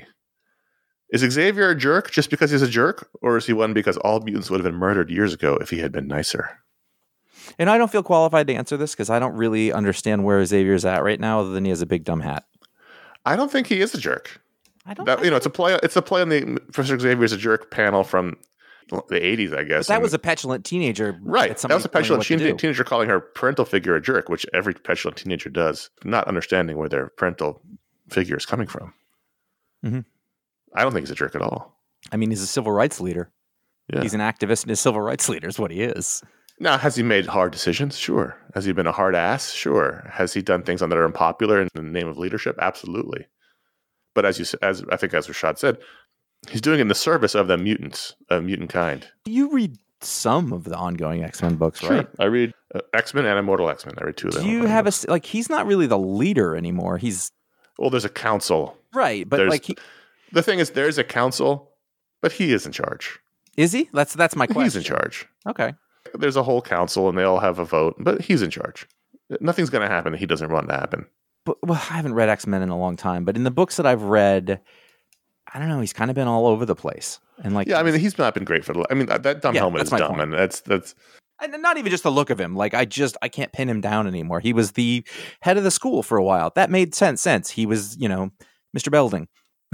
Speaker 2: Is Xavier a jerk just because he's a jerk? Or is he one because all mutants would have been murdered years ago if he had been nicer?
Speaker 1: And I don't feel qualified to answer this because I don't really understand where Xavier's at right now, other than he has a big dumb hat.
Speaker 2: I don't think he is a jerk.
Speaker 1: I don't.
Speaker 2: That,
Speaker 1: I
Speaker 2: you know,
Speaker 1: don't-
Speaker 2: it's a play. It's a play on the Professor Xavier's a jerk panel from the eighties, I guess.
Speaker 1: But that
Speaker 2: and,
Speaker 1: was a petulant teenager,
Speaker 2: right.
Speaker 1: at
Speaker 2: That was a
Speaker 1: somebody telling her
Speaker 2: petulant
Speaker 1: what to
Speaker 2: teen-
Speaker 1: do.
Speaker 2: teenager calling her parental figure a jerk, which every petulant teenager does, not understanding where their parental figure is coming from.
Speaker 1: Mhm.
Speaker 2: I don't think he's a jerk at all.
Speaker 1: I mean, he's a civil rights leader.
Speaker 2: Yeah.
Speaker 1: He's an activist and a civil rights leader is what he is.
Speaker 2: Now, has he made hard decisions? Sure. Has he been a hard ass? Sure. Has he done things that are unpopular in the name of leadership? Absolutely. But as you, s- as I think, as Rashad said, he's doing it in the service of the mutants, of mutant kind.
Speaker 1: You read some of the ongoing X-Men books,
Speaker 2: Sure.
Speaker 1: right?
Speaker 2: I read uh, X-Men and Immortal X-Men. I read two of them.
Speaker 1: Do you have a s- like? He's not really the leader anymore. He's
Speaker 2: Well, there's a council.
Speaker 1: right, but
Speaker 2: There's-
Speaker 1: like, he,
Speaker 2: The thing is, there's a council, but he is in charge.
Speaker 1: is he? That's that's my question.
Speaker 2: He's in charge.
Speaker 1: Okay.
Speaker 2: There's a whole council, and they all have a vote, but he's in charge. Nothing's going to happen that he doesn't want to happen.
Speaker 1: But well, I haven't read X-Men in a long time, but in the books that I've read, I don't know. He's kind of been all over the place, and like,
Speaker 2: Yeah, I mean, he's not been great for the. I mean, that, that dumb
Speaker 1: Yeah,
Speaker 2: helmet
Speaker 1: that's
Speaker 2: is
Speaker 1: my
Speaker 2: dumb,
Speaker 1: point.
Speaker 2: and that's that's.
Speaker 1: and not even just the look of him. Like, I just I can't pin him down anymore. He was the head of the school for a while. That made sense. Sense. He was, you know, Mister Belding.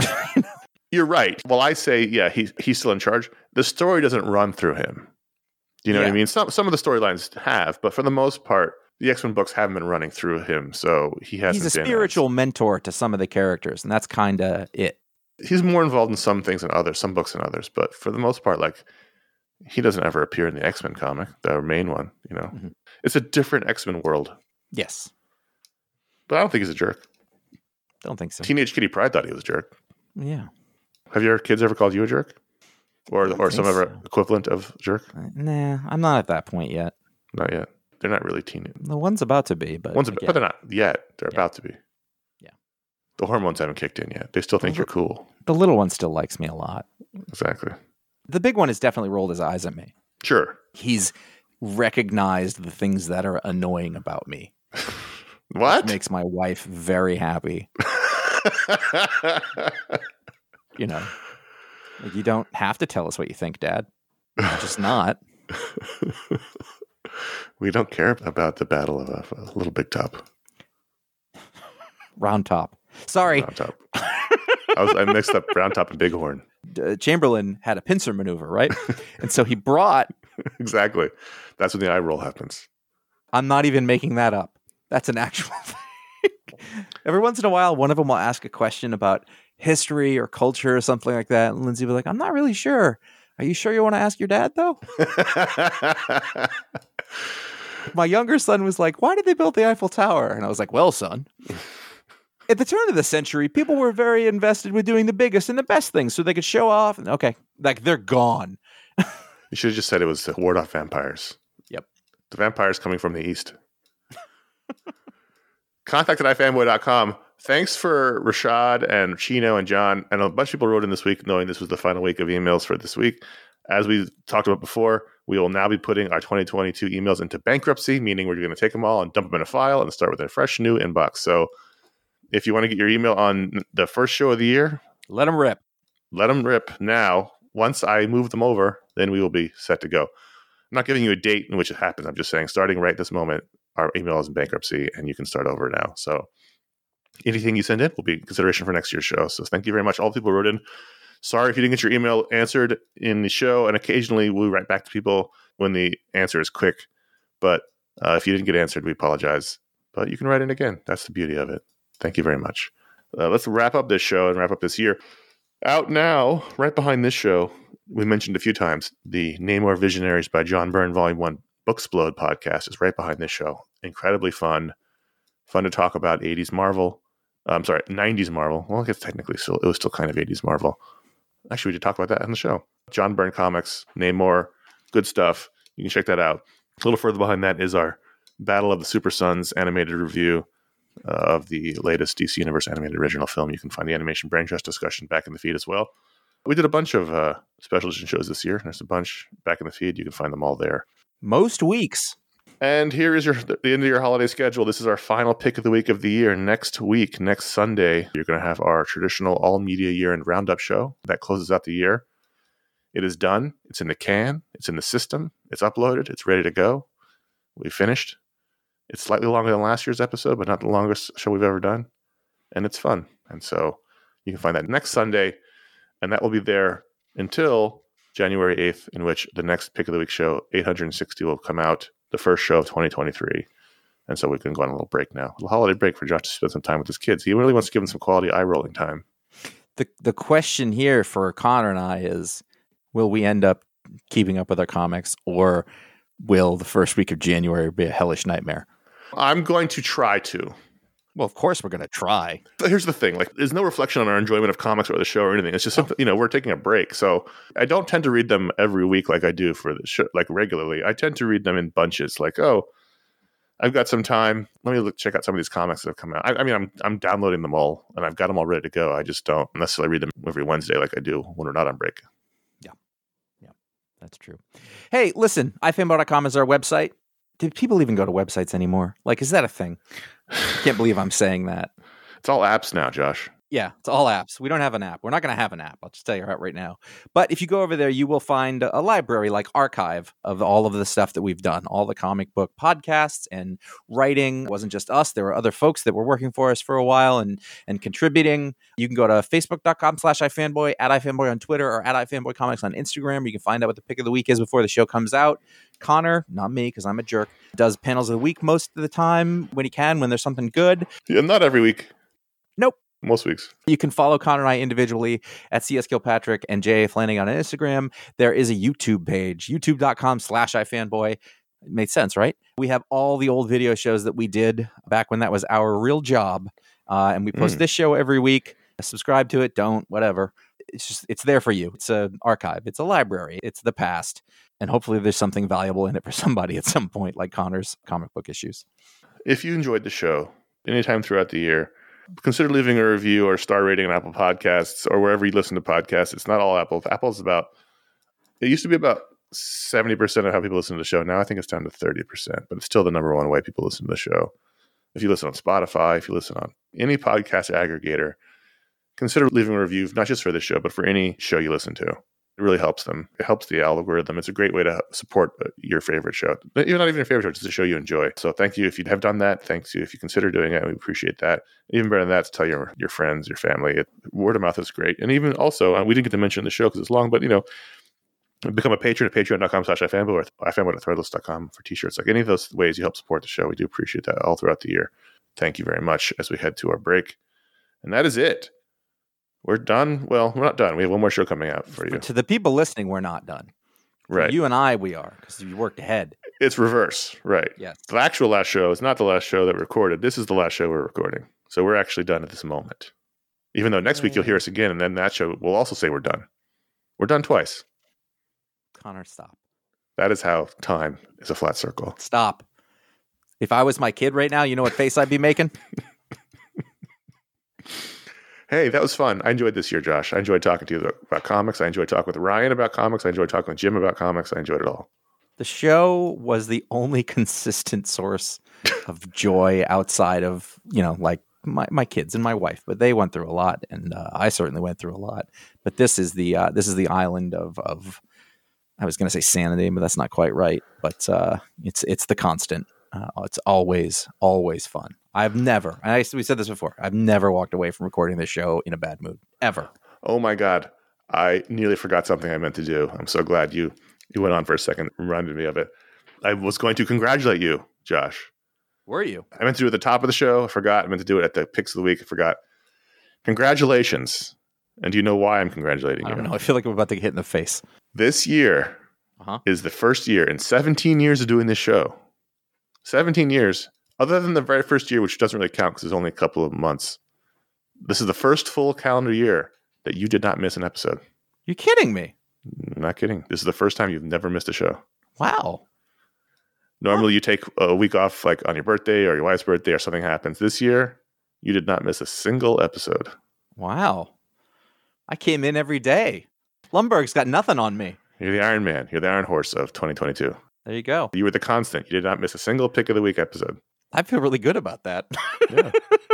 Speaker 2: You're right. Well, I say, yeah, he's he's still in charge. The story doesn't run through him. Do you know what I
Speaker 1: Yeah.
Speaker 2: mean? Some some of the storylines have, but for the most part, the X-Men books haven't been running through him, so he hasn't.
Speaker 1: He's a
Speaker 2: been as-
Speaker 1: spiritual mentor to some of the characters, and that's kind of it.
Speaker 2: He's more involved in some things than others, some books than others, but for the most part, like he doesn't ever appear in the X-Men comic, the main one. You know,
Speaker 1: Mhm.
Speaker 2: it's a different X-Men world.
Speaker 1: Yes.
Speaker 2: But I don't think he's a jerk.
Speaker 1: Don't think so.
Speaker 2: Teenage Kitty Pryde thought he was a jerk.
Speaker 1: Yeah.
Speaker 2: Have your kids ever called you a jerk, or
Speaker 1: don't
Speaker 2: or
Speaker 1: think
Speaker 2: some other
Speaker 1: so.
Speaker 2: equivalent of jerk?
Speaker 1: Uh, Nah, I'm not at that point yet.
Speaker 2: Not yet. They're not really teen.
Speaker 1: The one's about to be, but
Speaker 2: One's,
Speaker 1: again,
Speaker 2: but they're not yet. They're
Speaker 1: Yeah.
Speaker 2: about to be.
Speaker 1: Yeah.
Speaker 2: The hormones haven't kicked in yet. They still think
Speaker 1: Those
Speaker 2: you're
Speaker 1: are-
Speaker 2: cool.
Speaker 1: the little one still likes me a lot.
Speaker 2: Exactly.
Speaker 1: The big one has definitely rolled his eyes at me.
Speaker 2: Sure.
Speaker 1: He's recognized the things that are annoying about me.
Speaker 2: What?
Speaker 1: Makes my wife very happy. You know, like, you don't have to tell us what you think, Dad. You're just not.
Speaker 2: We don't care about the battle of a, a Little Big Top.
Speaker 1: Round Top. Sorry,
Speaker 2: Round Top. I, was, I mixed up Round Top and Bighorn.
Speaker 1: uh, Chamberlain had a pincer maneuver, right? And so he brought.
Speaker 2: Exactly. That's when the eye roll happens.
Speaker 1: I'm not even making that up. That's an actual thing. Every once in a while, one of them will ask a question about history or culture or something like that. And Lindsay will be like, I'm not really sure. Are you sure you want to ask your dad, though? My younger son was like, why did they build the Eiffel Tower? And I was like, well, son, at the turn of the century, people were very invested with doing the biggest and the best things so they could show off. And okay, like they're gone.
Speaker 2: You should have just said it was to ward off vampires.
Speaker 1: Yep.
Speaker 2: The vampires coming from the east. Contact at i fanboy dot com. Thanks for Rashad and Chino and John. And a bunch of people wrote in this week knowing this was the final week of emails for this week. As we talked about before, we will now be putting our twenty twenty-two emails into bankruptcy, meaning we're going to take them all and dump them in a file and start with a fresh new inbox. So if you want to get your email on the first show of the year,
Speaker 1: Let them rip.
Speaker 2: let them rip now. Once I move them over, then we will be set to go. I'm not giving you a date in which it happens. I'm just saying starting right this moment, our email is in bankruptcy and you can start over now. So anything you send in will be consideration for next year's show. So thank you very much. All the people who wrote in. Sorry if you didn't get your email answered in the show. And occasionally we write back to people when the answer is quick. But uh, if you didn't get answered, we apologize. But you can write in again. That's the beauty of it. Thank you very much. Uh, let's wrap up this show and wrap up this year. Out now, right behind this show, we mentioned a few times, the Namor Visionaries by John Byrne Volume one Booksplode podcast is right behind this show. Incredibly fun. Fun to talk about eighties Marvel. I'm sorry, nineties Marvel. Well, I guess technically still, it was still kind of eighties Marvel. Actually, we did talk about that on the show. John Byrne Comics, Namor, good stuff. You can check that out. A little further behind that is our Battle of the Super Sons animated review uh, of the latest D C Universe animated original film. You can find the Animation Brain Trust discussion back in the feed as well. We did a bunch of uh, special edition shows this year. There's a bunch back in the feed. You can find them all there.
Speaker 1: Most weeks.
Speaker 2: And here is your the end of your holiday schedule. This is our final pick of the week of the year. Next week, next Sunday, you're going to have our traditional all media year-end roundup show that closes out the year. It is done. It's in the can. It's in the system. It's uploaded. It's ready to go. We finished. It's slightly longer than last year's episode, but not the longest show we've ever done. And it's fun. And so you can find that next Sunday. And that will be there until January eighth, in which the next Pick of the Week show, eight hundred sixty, will come out, the first show of twenty twenty-three. And so we can go on a little break now. A little holiday break for Josh to spend some time with his kids. He really wants to give them some quality eye-rolling time.
Speaker 1: The the question here for Connor and I is, will we end up keeping up with our comics, or will the first week of January be a hellish nightmare?
Speaker 2: I'm going to try to.
Speaker 1: Well, of course we're going to try.
Speaker 2: But here's the thing. Like, there's no reflection on our enjoyment of comics or the show or anything. It's just something, you know, we're taking a break. So I don't tend to read them every week like I do for the show, like regularly. I tend to read them in bunches. Like, oh, I've got some time. Let me look, check out some of these comics that have come out. I, I mean, I'm I'm downloading them all, and I've got them all ready to go. I just don't necessarily read them every Wednesday like I do when we're not on break.
Speaker 1: Yeah. Yeah, that's true. Hey, listen, i fanboy dot com is our website. Do people even go to websites anymore? Like, is that a thing? I can't believe I'm saying that.
Speaker 2: It's all apps now, Josh.
Speaker 1: Yeah, it's all apps. We don't have an app. We're not going to have an app. I'll just tell you right now. But if you go over there, you will find a library, like archive, of all of the stuff that we've done, all the comic book podcasts and writing. It wasn't just us. There were other folks that were working for us for a while and and contributing. You can go to facebook.com slash ifanboy, at ifanboy on Twitter, or at ifanboycomics on Instagram. You can find out what the pick of the week is before the show comes out. Connor, not me because I'm a jerk, does panels of the week most of the time when he can, when there's something good.
Speaker 2: Yeah, not every week.
Speaker 1: Nope.
Speaker 2: Most weeks.
Speaker 1: You can follow Connor and I individually at C S Kilpatrick and J A Flanagan on Instagram. There is a YouTube page, youtube.com slash ifanboy. It made sense, right? We have all the old video shows that we did back when that was our real job. Uh, and we post mm. this show every week. Subscribe to it. Don't, whatever. It's just, it's there for you. It's an archive. It's a library. It's the past. And hopefully there's something valuable in it for somebody at some point, like Connor's comic book issues.
Speaker 2: If you enjoyed the show anytime throughout the year, consider leaving a review or star rating on Apple Podcasts or wherever you listen to podcasts. It's not all Apple. Apple's about, it used to be about seventy percent of how people listen to the show. Now I think it's down to thirty percent, but it's still the number one way people listen to the show. If you listen on Spotify, if you listen on any podcast aggregator, consider leaving a review, not just for this show, but for any show you listen to. It really helps them. It helps the algorithm. It's a great way to support your favorite show. Even not even your favorite show, just a show you enjoy. So thank you if you have done that. Thanks you if you consider doing it. We appreciate that. Even better than that, to tell your your friends, your family. It, word of mouth is great. And even also, uh, we didn't get to mention the show because it's long, but you know, become a patron at patreon.com slash ifanboy or ifanboy.threadless dot com for t-shirts. Like any of those ways you help support the show. We do appreciate that all throughout the year. Thank you very much as we head to our break. And that is it. We're done. Well, we're not done. We have one more show coming out for you.
Speaker 1: To the people listening, we're not done. For
Speaker 2: right.
Speaker 1: you and I, we are, because you worked ahead.
Speaker 2: It's reverse. Right.
Speaker 1: Yes.
Speaker 2: The actual last show is not the last show that we recorded. This is the last show we're recording. So we're actually done at this moment. Even though next week you'll hear us again, and then that show will also say we're done. We're done twice.
Speaker 1: Connor, stop.
Speaker 2: That is how time is a flat circle.
Speaker 1: Stop. If I was my kid right now, you know what face I'd be making?
Speaker 2: Hey, that was fun. I enjoyed this year, Josh. I enjoyed talking to you about comics. I enjoyed talking with Ryan about comics. I enjoyed talking with Jim about comics. I enjoyed it all.
Speaker 1: The show was the only consistent source of joy outside of, you know, like my, my kids and my wife, but they went through a lot, and uh, I certainly went through a lot. But this is the uh, this is the island of of I was going to say sanity, but that's not quite right. But uh, it's it's the constant. Uh, it's always always fun. I've never, and I, we said this before, I've never walked away from recording this show in a bad mood, ever.
Speaker 2: Oh my God. I nearly forgot something I meant to do. I'm so glad you, you went on for a second, reminded me of it. I was going to congratulate you, Josh.
Speaker 1: Were you?
Speaker 2: I meant to do it at the top of the show. I forgot. I meant to do it at the picks of the week. I forgot. Congratulations. And do you know why I'm congratulating
Speaker 1: I
Speaker 2: you?
Speaker 1: don't know. I feel like I'm about to get hit in the face.
Speaker 2: This year uh-huh. is the first year in seventeen years of doing this show. seventeen years. Other than the very first year, which doesn't really count because it's only a couple of months. This is the first full calendar year that you did not miss an episode.
Speaker 1: You're kidding me.
Speaker 2: I'm not kidding. This is the first time you've never missed a show.
Speaker 1: Wow.
Speaker 2: Normally you take a week off like on your birthday or your wife's birthday or something happens. This year, you did not miss a single episode.
Speaker 1: Wow. I came in every day. Lumberg's got nothing on me.
Speaker 2: You're the Iron Man. You're the Iron Horse of twenty twenty-two.
Speaker 1: There you go.
Speaker 2: You were the constant. You did not miss a single pick of the week episode.
Speaker 1: I feel really good about that.
Speaker 2: Yeah.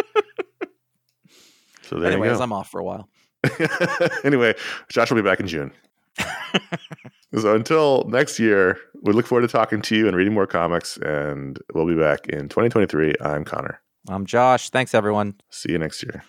Speaker 2: So there
Speaker 1: Anyways,
Speaker 2: you go.
Speaker 1: I'm off for a while.
Speaker 2: Anyway, Josh will be back in June. So until next year, we look forward to talking to you and reading more comics, and we'll be back in twenty twenty-three. I'm Connor.
Speaker 1: I'm Josh. Thanks, everyone.
Speaker 2: See you next year.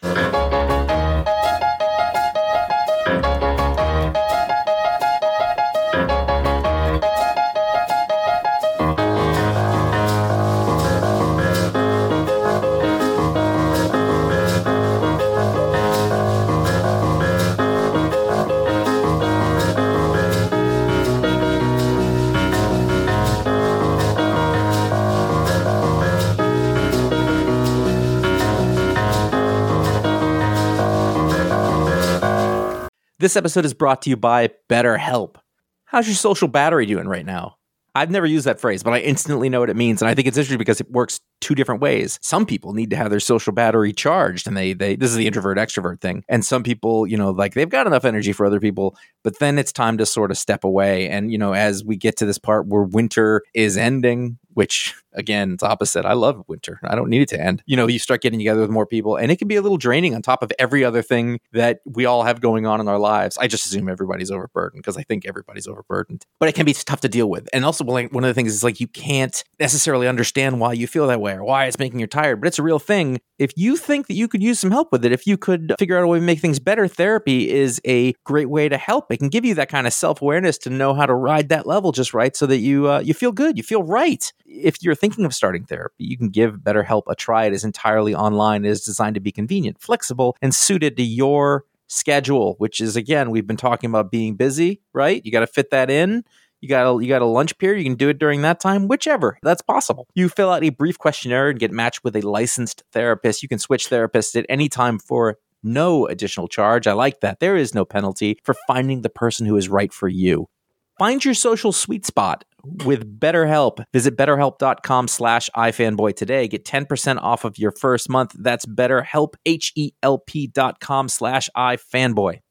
Speaker 1: This episode is brought to you by BetterHelp. How's your social battery doing right now? I've never used that phrase, but I instantly know what it means. And I think it's interesting because it works two different ways. Some people need to have their social battery charged, and they they this is the introvert extrovert thing. And some people, you know, like they've got enough energy for other people, but then it's time to sort of step away. And, you know, as we get to this part where winter is ending, which again, it's opposite. I love winter. I don't need it to end. You know, you start getting together with more people, and it can be a little draining on top of every other thing that we all have going on in our lives. I just assume everybody's overburdened because I think everybody's overburdened, but it can be tough to deal with. And also, like, one of the things is like you can't necessarily understand why you feel that way or why it's making you tired, but it's a real thing. If you think that you could use some help with it, if you could figure out a way to make things better, therapy is a great way to help. It can give you that kind of self-awareness to know how to ride that level just right so that you uh, you feel good, you feel right. If you're thinking of starting therapy, you can give BetterHelp a try. It is entirely online. It is designed to be convenient, flexible, and suited to your schedule, which is, again, we've been talking about being busy, right? You got to fit that in. You got a, you got a lunch period. You can do it during that time, whichever. That's possible. You fill out a brief questionnaire and get matched with a licensed therapist. You can switch therapists at any time for no additional charge. I like that. There is no penalty for finding the person who is right for you. Find your social sweet spot with BetterHelp. Visit betterhelp.com slash ifanboy today. Get ten percent off of your first month. That's BetterHelp, H E L P dot com slash ifanboy.